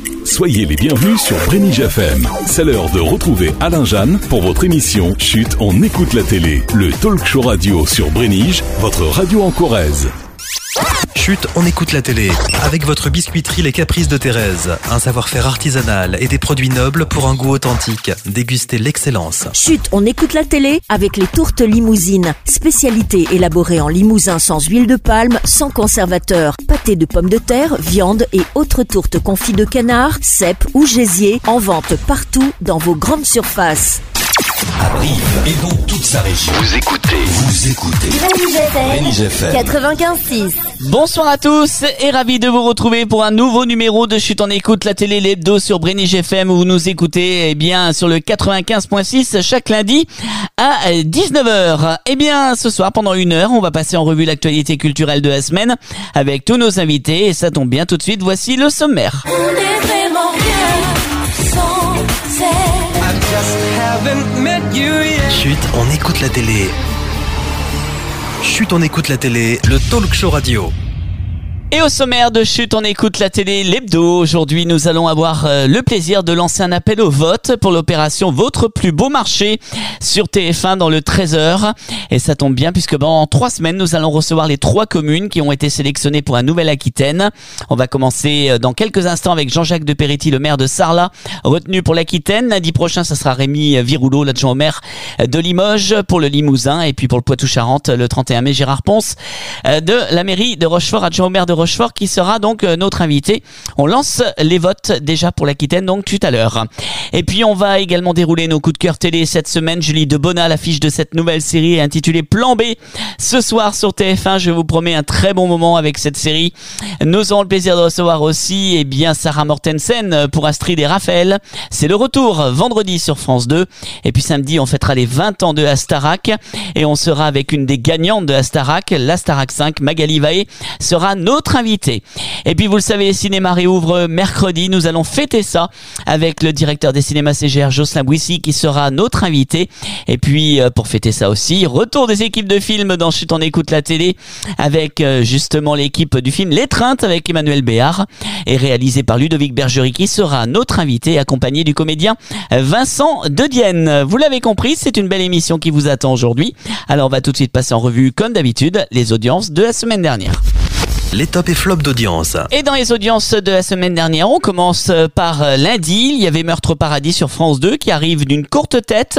Soyez les bienvenus sur Brénige FM. C'est l'heure de retrouver Alain Jeanne pour votre émission Chut, on écoute la télé. Le talk show radio sur Brénige, votre radio en Corrèze. Chut, on écoute la télé. Avec votre biscuiterie Les Caprices de Thérèse. Un savoir-faire artisanal et des produits nobles pour un goût authentique. Dégustez l'excellence. Chut, on écoute la télé avec les tourtes limousines. Spécialité élaborée en limousin sans huile de palme, sans conservateur. Pâté de pommes de terre, viande et autres tourtes confites de canard, cèpes ou gésier. En vente partout dans vos grandes surfaces. À Brive et dans toute sa région. Vous écoutez. Brénige FM 95.6. Bonsoir à tous et ravi de vous retrouver pour un nouveau numéro de Chut, on écoute la télé, l'hebdo sur Brénige FM où vous nous écoutez sur le 95.6 chaque lundi à 19h. Ce soir pendant 1 heure, on va passer en revue l'actualité culturelle de la semaine avec tous nos invités et ça tombe bien tout de suite, voici le sommaire. On est vraiment bien sans Chut, on écoute la télé. Chut, on écoute la télé, le talk show radio. Et au sommaire de Chut, on écoute la télé, l'hebdo. Aujourd'hui, nous allons avoir le plaisir de lancer un appel au vote pour l'opération Votre plus beau marché sur TF1 dans le 13h. Et ça tombe bien puisque en 3 semaines, nous allons recevoir les 3 communes qui ont été sélectionnées pour la Nouvelle-Aquitaine. On va commencer dans quelques instants avec Jean-Jacques de Peretti, le maire de Sarlat, retenu pour l'Aquitaine. Lundi prochain, ça sera Rémi Viroulot, l'adjoint au maire de Limoges pour le Limousin. Et puis pour le Poitou-Charentes, le 31 mai, Gérard Ponce de la mairie de Rochefort, adjoint au maire de Rochefort, qui sera donc notre invité. On lance les votes déjà pour l'Aquitaine donc tout à l'heure. Et puis on va également dérouler nos coups de cœur télé cette semaine. Julie Debona, l'affiche de cette nouvelle série intitulée Plan B. Ce soir sur TF1, je vous promets un très bon moment avec cette série. Nous aurons le plaisir de recevoir aussi Sarah Mortensen pour Astrid et Raphaël. C'est le retour vendredi sur France 2. Et puis samedi, on fêtera les 20 ans de la Starac et on sera avec une des gagnantes de la Starac, la Starac 5, Magali Vaé, sera notre invité. Et puis vous le savez, les cinémas réouvrent mercredi. Nous allons fêter ça avec le directeur des cinémas CGR, Jocelyn Bouissy, qui sera notre invité. Et puis pour fêter ça aussi, retour des équipes de films dans Chut, on écoute la télé avec justement l'équipe du film L'étreinte avec Emmanuel Béard et réalisé par Ludovic Bergerie, qui sera notre invité accompagné du comédien Vincent Dedienne. Vous l'avez compris, c'est une belle émission qui vous attend aujourd'hui. Alors on va tout de suite passer en revue comme d'habitude les audiences de la semaine dernière. Les tops et flops d'audience. Et dans les audiences de la semaine dernière, on commence par lundi. Il y avait Meurtre au paradis sur France 2 qui arrive d'une courte tête,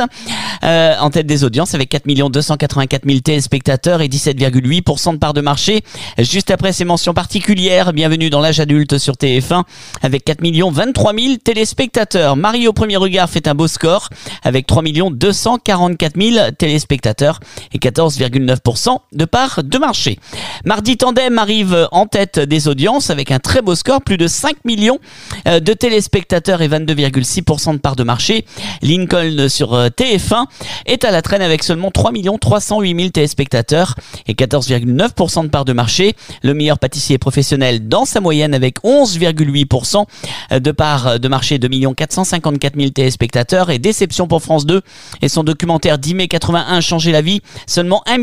en tête des audiences avec 4 284 000 téléspectateurs et 17,8% de part de marché. Juste après ces mentions particulières, bienvenue dans l'âge adulte sur TF1 avec 4 23 000 téléspectateurs. Marie au premier regard fait un beau score avec 3 244 000 téléspectateurs et 14,9% de part de marché. Mardi Tandem arrive en tête des audiences avec un très beau score, plus de 5 millions de téléspectateurs et 22,6% de part de marché. Lincoln sur TF1 est à la traîne avec seulement 3 308 000 téléspectateurs et 14,9% de part de marché. Le meilleur pâtissier professionnel dans sa moyenne avec 11,8% de part de marché, 2 454 000 téléspectateurs. Et déception pour France 2 et son documentaire 10 mai 81 changer la vie, seulement 1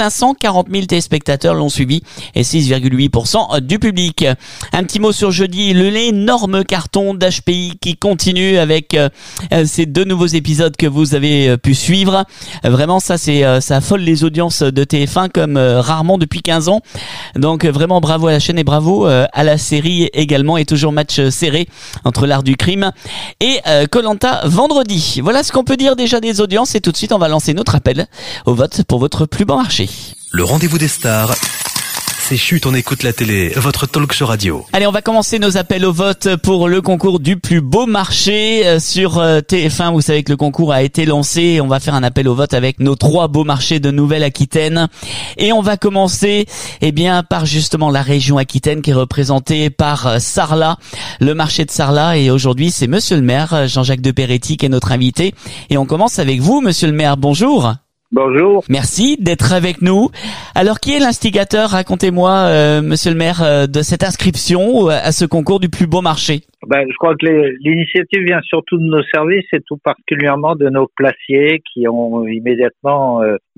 540 000 téléspectateurs l'ont suivi et 6,8% du public. Un petit mot sur jeudi, l'énorme carton d'HPI qui continue avec ces 2 nouveaux épisodes que vous avez pu suivre. Vraiment, ça affole les audiences de TF1 comme rarement depuis 15 ans. Donc vraiment bravo à la chaîne et bravo à la série également, et toujours match serré entre l'art du crime et Koh-Lanta vendredi. Voilà ce qu'on peut dire déjà des audiences, et tout de suite on va lancer notre appel au vote pour votre plus bon marché. Le rendez-vous des stars. C'est Chut, on écoute la télé, votre talk show radio. Allez, on va commencer nos appels au vote pour le concours du plus beau marché sur TF1. Vous savez que le concours a été lancé. On va faire un appel au vote avec nos 3 beaux marchés de Nouvelle-Aquitaine. Et on va commencer par justement la région Aquitaine qui est représentée par Sarlat, le marché de Sarlat. Et aujourd'hui, c'est monsieur le maire, Jean-Jacques de Peretti, qui est notre invité. Et on commence avec vous, monsieur le maire. Bonjour. Bonjour. Merci d'être avec nous. Alors, qui est l'instigateur, racontez-moi, monsieur le maire, de cette inscription à ce concours du plus beau marché? Je crois que l'initiative vient surtout de nos services et tout particulièrement de nos placiers qui ont immédiatement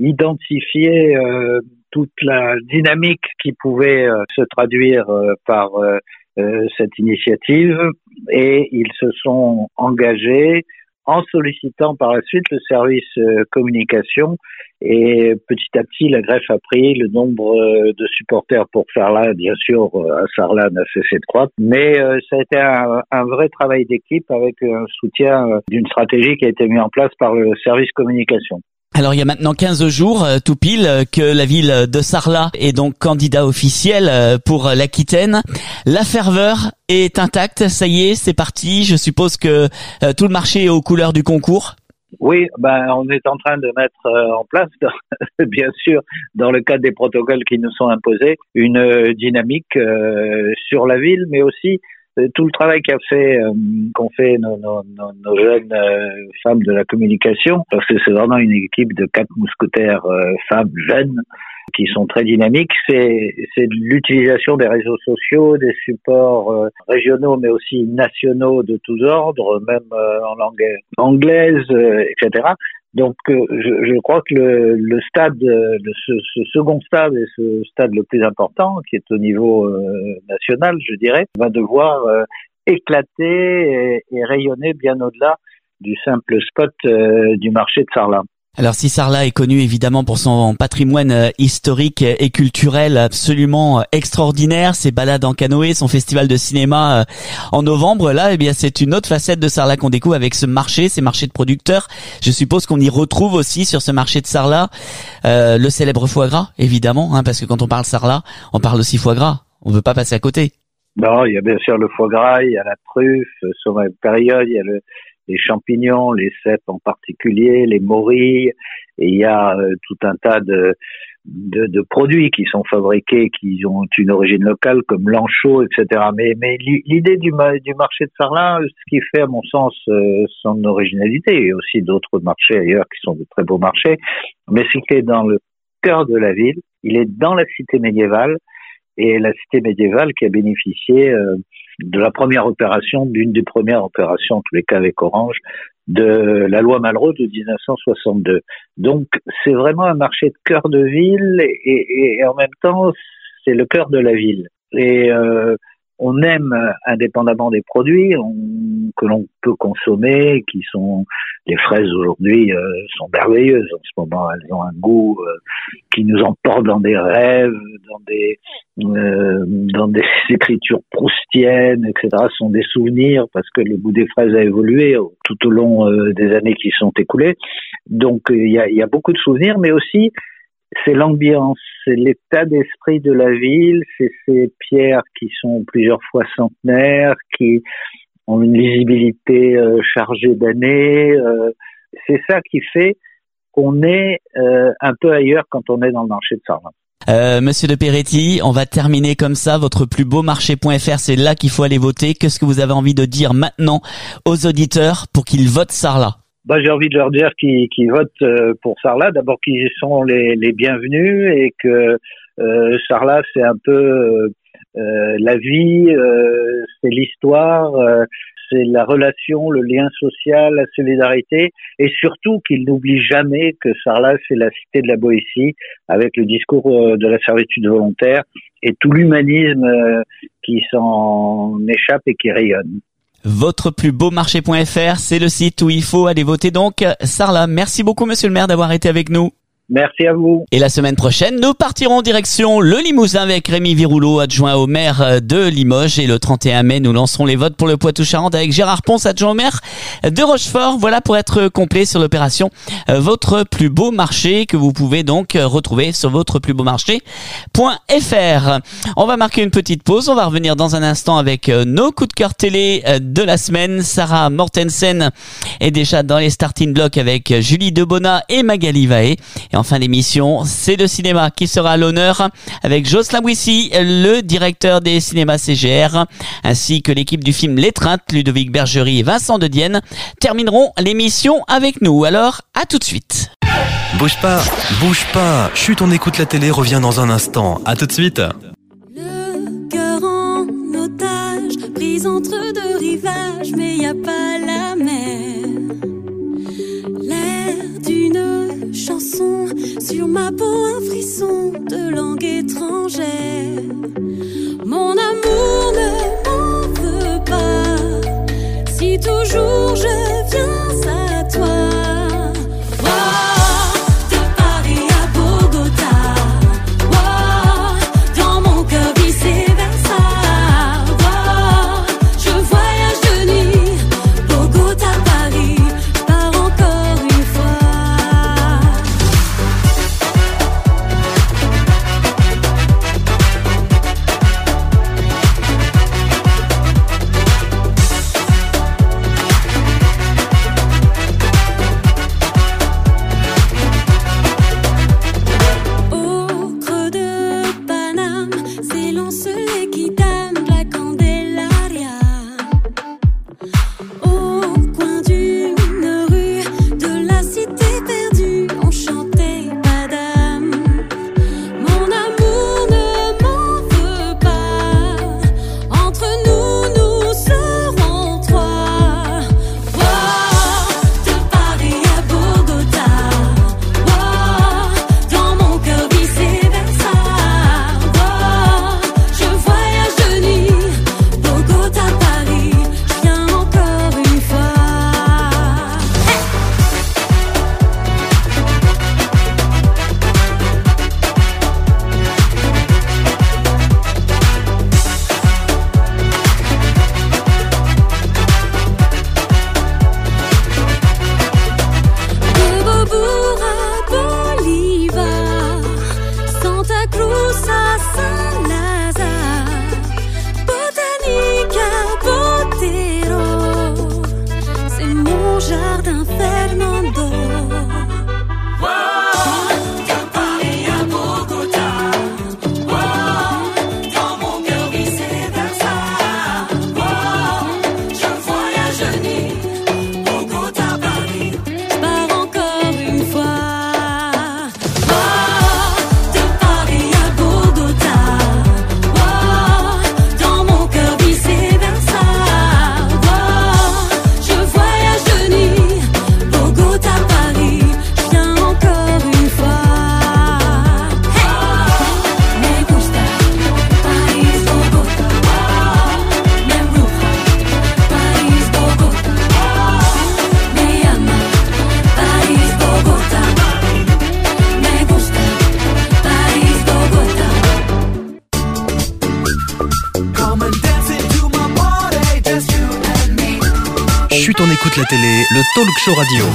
identifié toute la dynamique qui pouvait se traduire par cette initiative. et ils se sont engagés en sollicitant par la suite le service communication, et petit à petit la greffe a pris, le nombre de supporters pour Sarlat, bien sûr à Sarlat, n'a cessé de croître, mais ça a été un vrai travail d'équipe avec un soutien d'une stratégie qui a été mise en place par le service communication. Alors il y a maintenant 15 jours, tout pile, que la ville de Sarlat est donc candidat officiel pour l'Aquitaine. La ferveur est intacte, ça y est, c'est parti. Je suppose que tout le marché est aux couleurs du concours. Oui, on est en train de mettre en place, bien sûr, dans le cadre des protocoles qui nous sont imposés, une dynamique sur la ville, mais aussi tout le travail qu'ont fait nos jeunes femmes de la communication, parce que c'est vraiment une équipe de 4 mousquetaires femmes jeunes qui sont très dynamiques. C'est l'utilisation des réseaux sociaux, des supports régionaux, mais aussi nationaux de tous ordres, même en langue anglaise, etc. Donc, je crois que le stade, ce second stade et ce stade le plus important, qui est au niveau national, je dirais, va devoir éclater et rayonner bien au-delà du simple spot du marché de Sarlat. Alors si Sarlat est connu évidemment pour son patrimoine historique et culturel absolument extraordinaire, ses balades en canoë, son festival de cinéma en novembre, là eh bien c'est une autre facette de Sarlat qu'on découvre avec ce marché, ces marchés de producteurs. Je suppose qu'on y retrouve aussi sur ce marché de Sarlat le célèbre foie gras, évidemment, parce que quand on parle Sarlat, on parle aussi foie gras. On ne veut pas passer à côté. Non, il y a bien sûr le foie gras, il y a la truffe, sur la période, il y a les champignons, les cèpes en particulier, les morilles, et il y a tout un tas de produits qui sont fabriqués, qui ont une origine locale, comme l'ancho, etc. Mais l'idée du marché de Sarlat, ce qui fait à mon sens son originalité, et aussi d'autres marchés ailleurs qui sont de très beaux marchés, mais c'est qu'il est dans le cœur de la ville, il est dans la cité médiévale, et la cité médiévale qui a bénéficié de la première opération, d'une des premières opérations, en tous les cas avec Orange, de la loi Malraux de 1962. Donc, c'est vraiment un marché de cœur de ville et en même temps, c'est le cœur de la ville. Et on aime, indépendamment des produits que l'on peut consommer, qui sont les fraises aujourd'hui sont merveilleuses en ce moment. Elles ont un goût qui nous emporte dans des rêves, dans des écritures proustiennes, etc. Ce sont des souvenirs parce que le goût des fraises a évolué tout au long des années qui sont écoulées. Donc il y a beaucoup de souvenirs, mais aussi c'est l'ambiance, c'est l'état d'esprit de la ville, c'est ces pierres qui sont plusieurs fois centenaires, qui ont une lisibilité chargée d'années. C'est ça qui fait qu'on est un peu ailleurs quand on est dans le marché de Sarlat. Monsieur de Peretti, on va terminer comme ça. Votre plus beau marché.fr, c'est là qu'il faut aller voter. Qu'est-ce que vous avez envie de dire maintenant aux auditeurs pour qu'ils votent Sarlat? J'ai envie de leur dire qu'ils votent pour Sarlat. D'abord qu'ils sont les bienvenus et que Sarlat c'est un peu la vie, c'est l'histoire, c'est la relation, le lien social, la solidarité, et surtout qu'ils n'oublient jamais que Sarlat c'est la cité de la Boétie avec le discours de la servitude volontaire et tout l'humanisme qui s'en échappe et qui rayonne. Votre plus beau marché.fr, c'est le site où il faut aller voter donc Sarlat. Merci beaucoup monsieur le maire d'avoir été avec nous. Merci à vous. Et la semaine prochaine, nous partirons direction le Limousin avec Rémi Virouleau, adjoint au maire de Limoges. Et le 31 mai, nous lancerons les votes pour le Poitou-Charentes avec Gérard Ponce, adjoint au maire de Rochefort. Voilà pour être complet sur l'opération Votre plus beau marché que vous pouvez donc retrouver sur votreplusbeaumarché.fr. On va marquer une petite pause. On va revenir dans un instant avec nos coups de cœur télé de la semaine. Sarah Mortensen est déjà dans les starting blocks avec Julie Debona et Magali Vaé. Et en fin d'émission, c'est le cinéma qui sera à l'honneur avec Jocelyn Bouissy, le directeur des cinémas CGR, ainsi que l'équipe du film L'Étreinte, Ludovic Bergerie et Vincent de Dienne, termineront l'émission avec nous. Alors, à tout de suite. Bouge pas. Chut, on écoute la télé, revient dans un instant. À tout de suite. Le cœur en otage, prise entre deux rivages, mais y a pas la mer. L'air d'une chanson, sur ma peau un frisson de langue étrangère. Mon amour ne m'en veut pas, Chut, on écoute la télé, le talk show radio.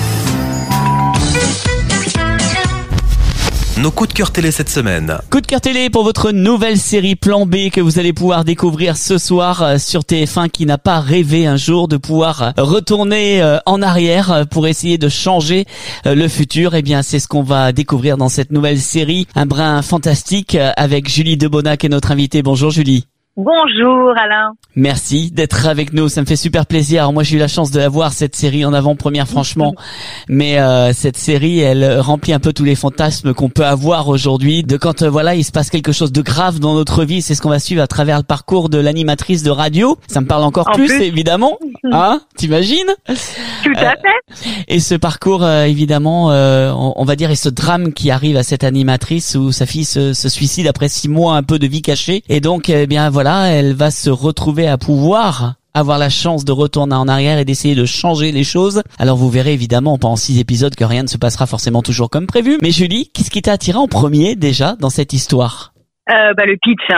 Nos coups de cœur télé cette semaine. Coup de cœur télé pour votre nouvelle série Plan B que vous allez pouvoir découvrir ce soir sur TF1, qui n'a pas rêvé un jour de pouvoir retourner en arrière pour essayer de changer le futur. Eh bien, c'est ce qu'on va découvrir dans cette nouvelle série, un brin fantastique avec Julie Debonac qui est notre invitée. Bonjour Julie. Bonjour Alain. Merci d'être avec nous, ça me fait super plaisir. Alors moi j'ai eu la chance de la voir, cette série en avant-première franchement, mais cette série elle remplit un peu tous les fantasmes qu'on peut avoir aujourd'hui, de quand voilà il se passe quelque chose de grave dans notre vie. C'est ce qu'on va suivre à travers le parcours de l'animatrice de radio. Ça me parle encore plus évidemment, hein, t'imagines? Tout à fait. Et ce parcours évidemment, on va dire, et ce drame qui arrive à cette animatrice où sa fille se suicide après 6 mois un peu de vie cachée, et donc eh bien voilà, elle va se retrouver à pouvoir avoir la chance de retourner en arrière et d'essayer de changer les choses. Alors vous verrez évidemment pendant 6 épisodes que rien ne se passera forcément toujours comme prévu. Mais Julie, qu'est-ce qui t'a attiré en premier déjà dans cette histoire? Le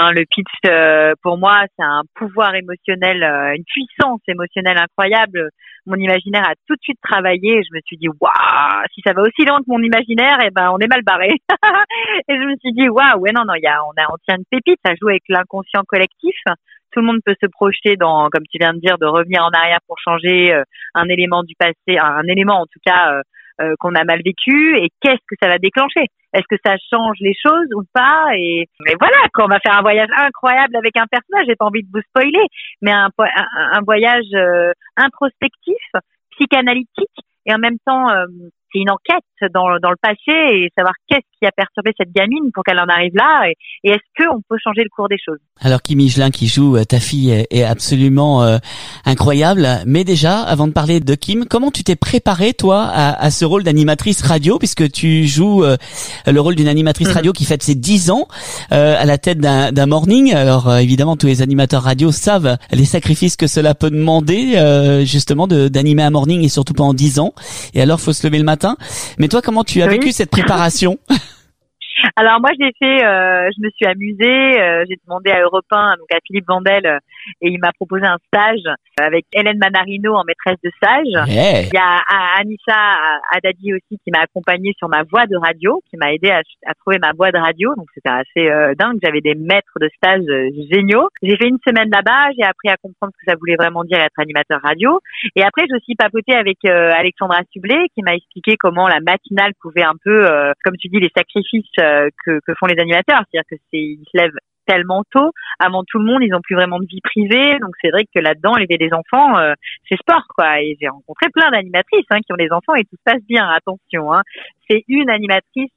pitch, pour moi, c'est un pouvoir émotionnel, une puissance émotionnelle incroyable. Mon imaginaire a tout de suite travaillé et je me suis dit, waouh, si ça va aussi loin que mon imaginaire, eh ben, on est mal barré. Et je me suis dit, waouh, ouais, non, on tient une pépite, ça joue avec l'inconscient collectif. Tout le monde peut se projeter dans, comme tu viens de dire, de revenir en arrière pour changer un élément du passé, un élément en tout cas qu'on a mal vécu, et qu'est-ce que ça va déclencher? Est-ce que ça change les choses ou pas? Et voilà, quand on va faire un voyage incroyable avec un personnage, j'ai pas envie de vous spoiler, mais un voyage introspectif, psychanalytique, et en même temps c'est une enquête dans le passé et savoir qu'est-ce qui a perturbé cette gamine pour qu'elle en arrive là, et est-ce qu'on peut changer le cours des choses. Alors Kim Higelin qui joue ta fille est absolument incroyable, mais déjà avant de parler de Kim, comment tu t'es préparée toi à ce rôle d'animatrice radio, puisque tu joues le rôle d'une animatrice radio qui fête ses 10 ans à la tête d'un morning. Alors évidemment tous les animateurs radio savent les sacrifices que cela peut demander justement d'animer un morning, et surtout pas en 10 ans, et alors faut se lever le matin. Mais toi, comment tu as vécu cette préparation? Alors moi, je me suis amusée. J'ai demandé à Europe 1, donc à Philippe Vandel, et il m'a proposé un stage avec Hélène Manarino en maîtresse de stage. Yeah. Il y a Anissa Haddadi aussi qui m'a accompagnée sur ma voix de radio, qui m'a aidé à trouver ma voix de radio. Donc c'était assez dingue. J'avais des maîtres de stage géniaux. J'ai fait une semaine là-bas. J'ai appris à comprendre ce que ça voulait vraiment dire être animateur radio. Et après, j'ai aussi papoté avec Alexandra Sublet, qui m'a expliqué comment la matinale pouvait un peu, comme tu dis, les sacrifices que font les animateurs. C'est-à-dire que ils se lèvent tellement tôt, avant tout le monde, ils ont plus vraiment de vie privée, donc c'est vrai que là-dedans, élever des enfants, c'est sport, quoi. Et j'ai rencontré plein d'animatrices qui ont des enfants et tout se passe bien, attention. C'est une animatrice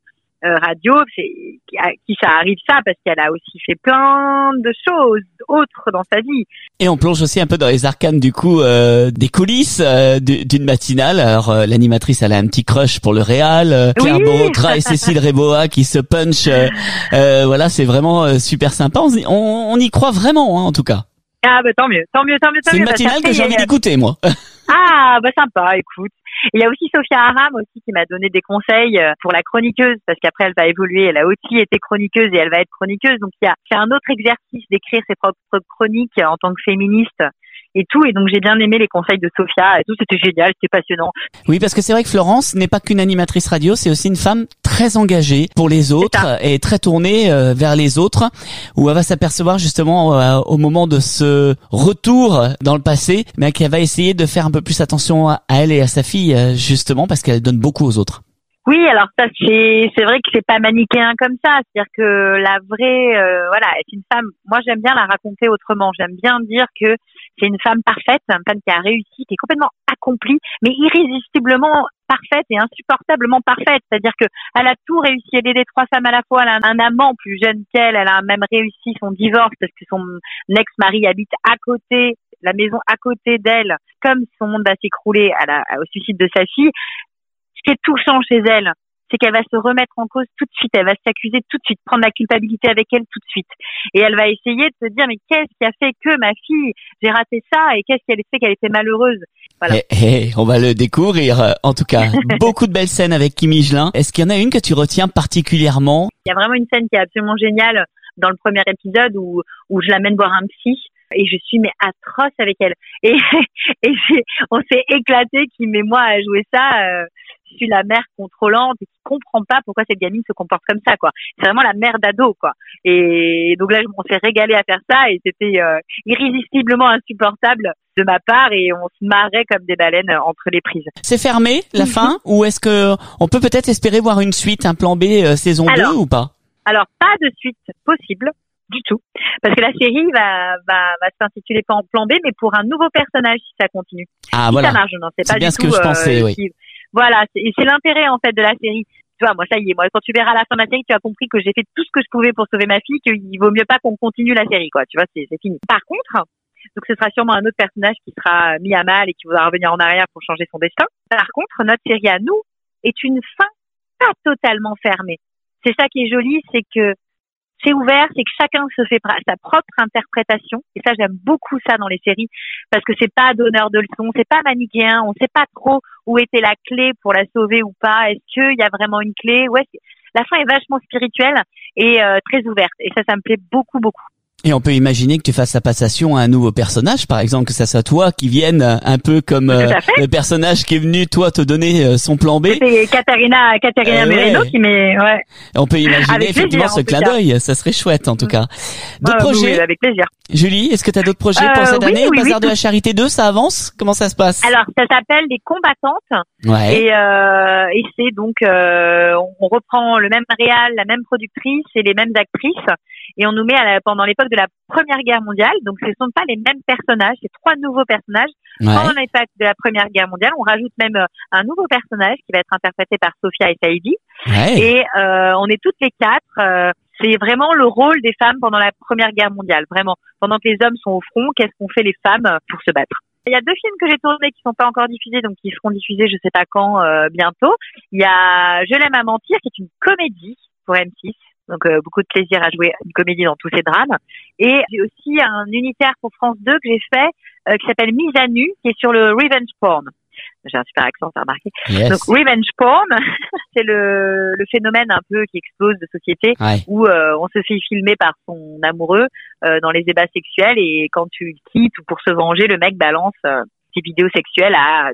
radio qui ça arrive ça parce qu'elle a aussi fait plein de choses autres dans sa vie. Et on plonge aussi un peu dans les arcanes du coup des coulisses d'une matinale. Alors l'animatrice, elle a un petit crush pour le réal, Claire Borotra et Cécile Réboa qui se punch. Voilà, c'est vraiment super sympa. On y croit vraiment, en tout cas. Ah bah tant mieux. C'est une matinale que j'ai envie d'écouter, moi. Ah bah sympa, écoute. Il y a aussi Sophia Aram aussi qui m'a donné des conseils pour la chroniqueuse, parce qu'après elle va évoluer, elle a aussi été chroniqueuse et elle va être chroniqueuse, donc c'est un autre exercice d'écrire ses propres chroniques en tant que féministe et tout, et donc j'ai bien aimé les conseils de Sophia et tout, c'était génial, c'était passionnant. Oui, parce que c'est vrai que Florence n'est pas qu'une animatrice radio, c'est aussi une femme très engagée pour les autres et très tournée vers les autres, où elle va s'apercevoir justement au moment de ce retour dans le passé, mais qu'elle va essayer de faire un peu plus attention à elle et à sa fille, justement parce qu'elle donne beaucoup aux autres. Oui, alors ça c'est vrai que c'est pas manichéen comme ça, c'est-à-dire que la vraie c'est une femme, moi j'aime bien la raconter autrement, j'aime bien dire que c'est une femme parfaite, une femme qui a réussi, qui est complètement accomplie, mais irrésistiblement parfaite et insupportablement parfaite, c'est-à-dire que elle a tout réussi, elle est des 3 femmes à la fois, elle a un amant plus jeune qu'elle, elle a même réussi son divorce parce que son ex-mari habite à côté, la maison à côté d'elle, comme son monde va s'écrouler au suicide de sa fille. Ce qui est touchant chez elle, c'est qu'elle va se remettre en cause tout de suite, elle va s'accuser tout de suite, prendre la culpabilité avec elle tout de suite. Et elle va essayer de se dire, mais qu'est-ce qui a fait que ma fille, j'ai raté ça, et qu'est-ce qu'elle a fait qu'elle était malheureuse. Voilà. On va le découvrir. En tout cas, beaucoup de belles scènes avec Kim Higelin. Est-ce qu'il y en a une que tu retiens particulièrement? Il y a vraiment une scène qui est absolument géniale dans le premier épisode où je l'amène voir un psy. Et je suis mais atroce avec elle. Et on s'est éclaté qui met moi à jouer ça. Je suis la mère contrôlante et qui comprend pas pourquoi cette gamine se comporte comme ça, quoi. C'est vraiment la mère d'ado, quoi. Et donc là, on s'est régalé à faire ça et c'était irrésistiblement insupportable de ma part et on se marrait comme des baleines entre les prises. C'est fermé, la fin, ou est-ce que on peut peut-être espérer voir une suite, un plan B saison 2 ou pas? Alors, pas de suite possible. Du tout. Parce que la série va s'intituler pas en plan B, mais pour un nouveau personnage si ça continue. Ah, si voilà. ça marche, je n'en sais pas du tout. C'est bien ce que je pensais, oui. Voilà, c'est l'intérêt, en fait, de la série. Tu vois, moi, ça y est, quand tu verras la fin de la série, tu as compris que j'ai fait tout ce que je pouvais pour sauver ma fille, qu'il vaut mieux pas qu'on continue la série, quoi. Tu vois, c'est fini. Par contre, donc ce sera sûrement un autre personnage qui sera mis à mal et qui voudra revenir en arrière pour changer son destin. Par contre, notre série à nous est une fin pas totalement fermée. C'est ça qui est joli, c'est que c'est ouvert, c'est que chacun se fait sa propre interprétation. Et ça, j'aime beaucoup ça dans les séries parce que c'est pas donneur de leçons, c'est pas manichéen, on sait pas trop où était la clé pour la sauver ou pas. Est-ce qu'il y a vraiment une clé? Ouais, la fin est vachement spirituelle et très ouverte. Et ça me plaît beaucoup, beaucoup. Et on peut imaginer que tu fasses la passation à un nouveau personnage, par exemple, que ça soit toi qui vienne un peu comme le personnage qui est venu, toi, te donner son plan B. C'est Caterina Merino qui met, ouais. On peut imaginer effectivement ce clin d'œil, ça serait chouette en tout cas. D'autres projets? Oui, avec plaisir. Julie, est-ce que tu as d'autres projets pour cette année? Oui, Bazar de la Charité 2, ça avance? Comment ça se passe? Alors, ça s'appelle Les Combattantes. Ouais. Et c'est donc, on reprend le même réal, la même productrice et les mêmes actrices. Et on nous met pendant l'époque de la Première Guerre mondiale. Donc, ce ne sont pas les mêmes personnages. C'est 3 nouveaux personnages. Ouais. Pendant l'époque de la Première Guerre mondiale, on rajoute même un nouveau personnage qui va être interprété par Sophia Essaidi. Ouais. Et on est toutes les 4. C'est vraiment le rôle des femmes pendant la Première Guerre mondiale. Vraiment, pendant que les hommes sont au front, qu'est-ce qu'ont fait les femmes pour se battre? Il y a 2 films que j'ai tournés qui sont pas encore diffusés, donc qui seront diffusés je sais pas quand, bientôt. Il y a Je l'aime à mentir, qui est une comédie pour M6. Donc beaucoup de plaisir à jouer une comédie dans tous ces drames. Et j'ai aussi un unitaire pour France 2 que j'ai fait qui s'appelle Mise à nu, qui est sur le revenge porn. J'ai un super accent, t'as remarqué. Yes. Donc revenge porn, c'est le phénomène un peu qui explose de société, ouais, où on se fait filmer par son amoureux dans les ébats sexuels et quand tu le quittes ou pour se venger, le mec balance ses vidéos sexuelles à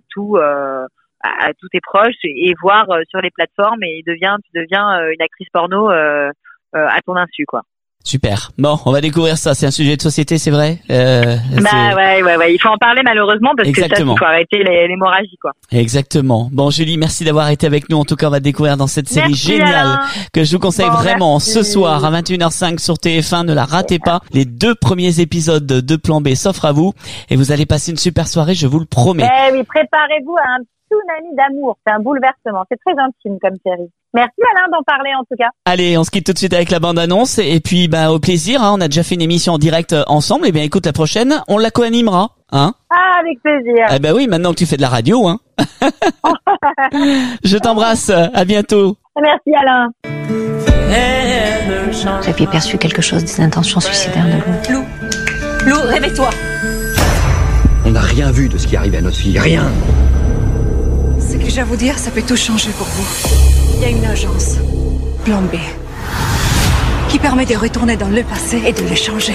tous tes proches et voir sur les plateformes et tu deviens une actrice porno à ton insu, quoi. Super. Bon, on va découvrir ça. C'est un sujet de société, c'est vrai. Ouais. Il faut en parler malheureusement parce que ça, il faut arrêter l'hémorragie, quoi. Exactement. Bon, Julie, merci d'avoir été avec nous. En tout cas, on va découvrir dans cette série géniale que je vous conseille vraiment ce soir à 21h05 sur TF1. Ne la ratez pas. Les 2 premiers épisodes de Plan B s'offrent à vous et vous allez passer une super soirée, je vous le promets. Oui, préparez-vous à un tsunami d'amour. C'est un bouleversement. C'est très intime comme série. Merci Alain d'en parler en tout cas. Allez, on se quitte tout de suite avec la bande-annonce et puis au plaisir, on a déjà fait une émission en direct ensemble, et bien écoute, la prochaine, on la co-animera, hein. Ah, avec plaisir. Eh ben oui, maintenant que tu fais de la radio, hein. Je t'embrasse, à bientôt. Merci Alain. Vous aviez perçu quelque chose des intentions suicidaires de Lou. Lou, réveille-toi. On n'a rien vu de ce qui arrive à notre fille, rien. Ce que j'ai à vous dire, ça peut tout changer pour vous. Il y a une agence, Plan B, qui permet de retourner dans le passé et de le changer.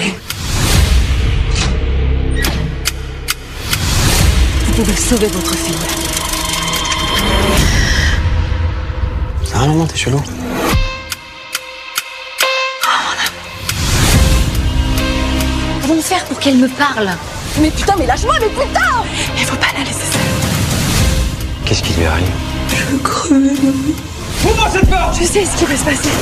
Vous pouvez sauver votre fille. Ça va, maman, t'es chelou. Comment faire pour qu'elle me parle? Mais putain, mais lâche-moi, mais putain! Il faut pas la laisser seule. Qu'est-ce qui lui arrive? Je veux crever. Ouvre cette porte! Je sais ce qui va se passer.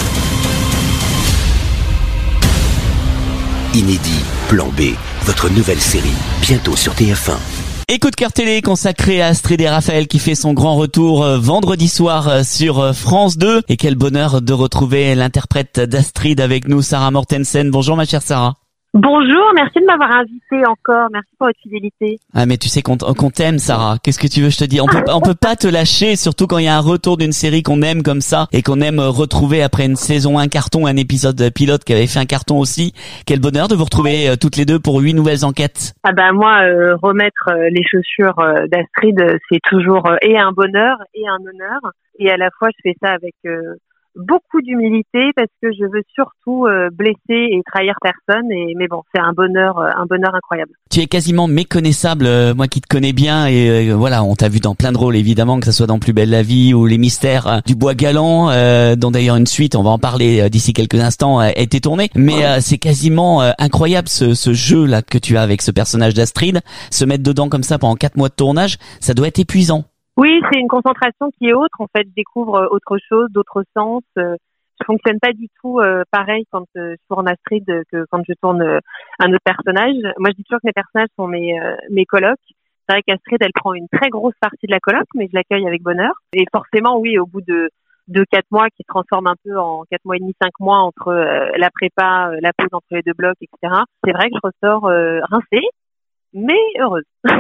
Inédit, Plan B, votre nouvelle série, bientôt sur TF1. Et coup de cœur télé consacré à Astrid et Raphaël qui fait son grand retour vendredi soir sur France 2. Et quel bonheur de retrouver l'interprète d'Astrid avec nous, Sarah Mortensen. Bonjour ma chère Sarah. Bonjour, merci de m'avoir invité encore. Merci pour votre fidélité. Ah mais tu sais qu'on t'aime Sarah. Qu'est-ce que tu veux je te dis? On peut pas te lâcher, surtout quand il y a un retour d'une série qu'on aime comme ça et qu'on aime retrouver après une saison, un carton, un épisode pilote qui avait fait un carton aussi. Quel bonheur de vous retrouver toutes les deux pour 8 nouvelles enquêtes. Ah ben moi, remettre les chaussures d'Astrid, c'est toujours et un bonheur et un honneur. Et à la fois, je fais ça avec beaucoup d'humilité parce que je veux surtout blesser et trahir personne. Mais bon, c'est un bonheur incroyable. Tu es quasiment méconnaissable, moi qui te connais bien et voilà, on t'a vu dans plein de rôles évidemment, que ça soit dans Plus belle la vie ou Les mystères du bois galant, dont d'ailleurs une suite, on va en parler d'ici quelques instants, a été tournée. Mais c'est quasiment incroyable ce jeu là que tu as avec ce personnage d'Astrid, se mettre dedans comme ça pendant 4 mois de tournage, ça doit être épuisant. Oui, c'est une concentration qui est autre. En fait, je découvre autre chose, d'autres sens. Je fonctionne pas du tout pareil quand je tourne Astrid que quand je tourne un autre personnage. Moi, je dis toujours que mes personnages sont mes colocs. C'est vrai qu'Astrid, elle prend une très grosse partie de la coloc, mais je l'accueille avec bonheur. Et forcément, oui, au bout de 4 mois qui se transforment un peu en 4 mois et demi, 5 mois entre la prépa, la pause entre les 2 blocs, etc. C'est vrai que je ressors rincée, mais heureuse.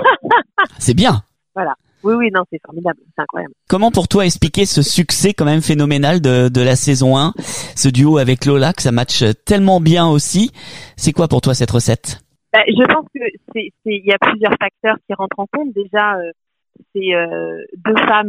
C'est bien. Voilà. Oui, non, c'est formidable, c'est incroyable. Comment pour toi expliquer ce succès quand même phénoménal de la saison 1, ce duo avec Lola, que ça matche tellement bien aussi? C'est quoi pour toi cette recette? Je pense que il y a plusieurs facteurs qui rentrent en compte. Déjà, c'est 2 femmes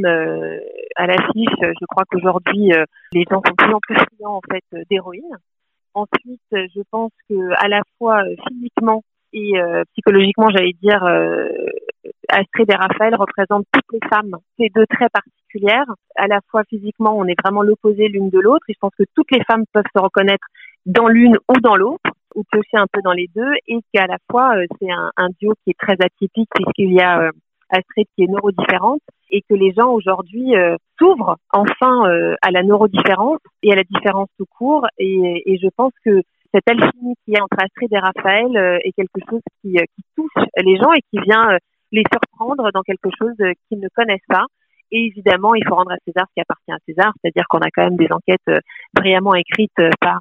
à l'affiche. Je crois qu'aujourd'hui, les gens sont de plus en plus friands en fait d'héroïnes. Ensuite, je pense que à la fois physiquement et psychologiquement, j'allais dire, Astrid et Raphaël représentent toutes les femmes. C'est 2 traits particulières. À la fois physiquement, on est vraiment l'opposé l'une de l'autre. Et je pense que toutes les femmes peuvent se reconnaître dans l'une ou dans l'autre, ou piocher un peu dans les deux. Et qu'à la fois, c'est un duo qui est très atypique puisqu'il y a Astrid qui est neurodifférente et que les gens aujourd'hui s'ouvrent enfin à la neurodifférence et à la différence tout court. Et je pense que cette alchimie qu'il y a entre Astrid et Raphaël est quelque chose qui touche les gens et qui vient les surprendre dans quelque chose qu'ils ne connaissent pas. Et évidemment, il faut rendre à César ce qui appartient à César, c'est-à-dire qu'on a quand même des enquêtes brillamment écrites par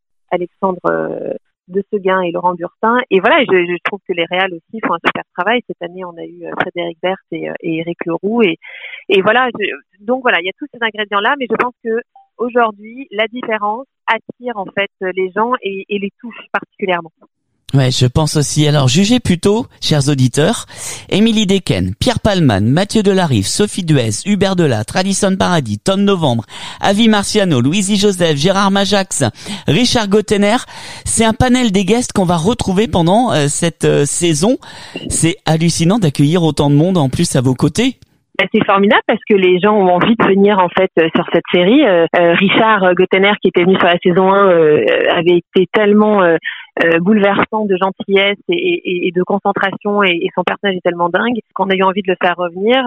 Alexandre de Seguin et Laurent Burtin. Et voilà, je trouve que les réals aussi font un super travail. Cette année, on a eu Frédéric Berth et Éric Leroux. Et voilà, donc voilà, il y a tous ces ingrédients-là, mais je pense que aujourd'hui, la différence attire en fait les gens et les touche particulièrement. Ouais, je pense aussi. Alors, jugez plutôt, chers auditeurs, Émilie Dequesne, Pierre Palman, Mathieu Delarive, Sophie Duès, Hubert Delattre, Alison Paradis, Tom Novembre, Avi Marciano, Louisie Joseph, Gérard Majax, Richard Gottener. C'est un panel des guests qu'on va retrouver pendant cette saison. C'est hallucinant d'accueillir autant de monde en plus à vos côtés. C'est formidable parce que les gens ont envie de venir en fait sur cette série. Richard Gottener qui était venu sur la saison 1 avait été tellement bouleversant de gentillesse et de concentration et son personnage est tellement dingue qu'on a eu envie de le faire revenir.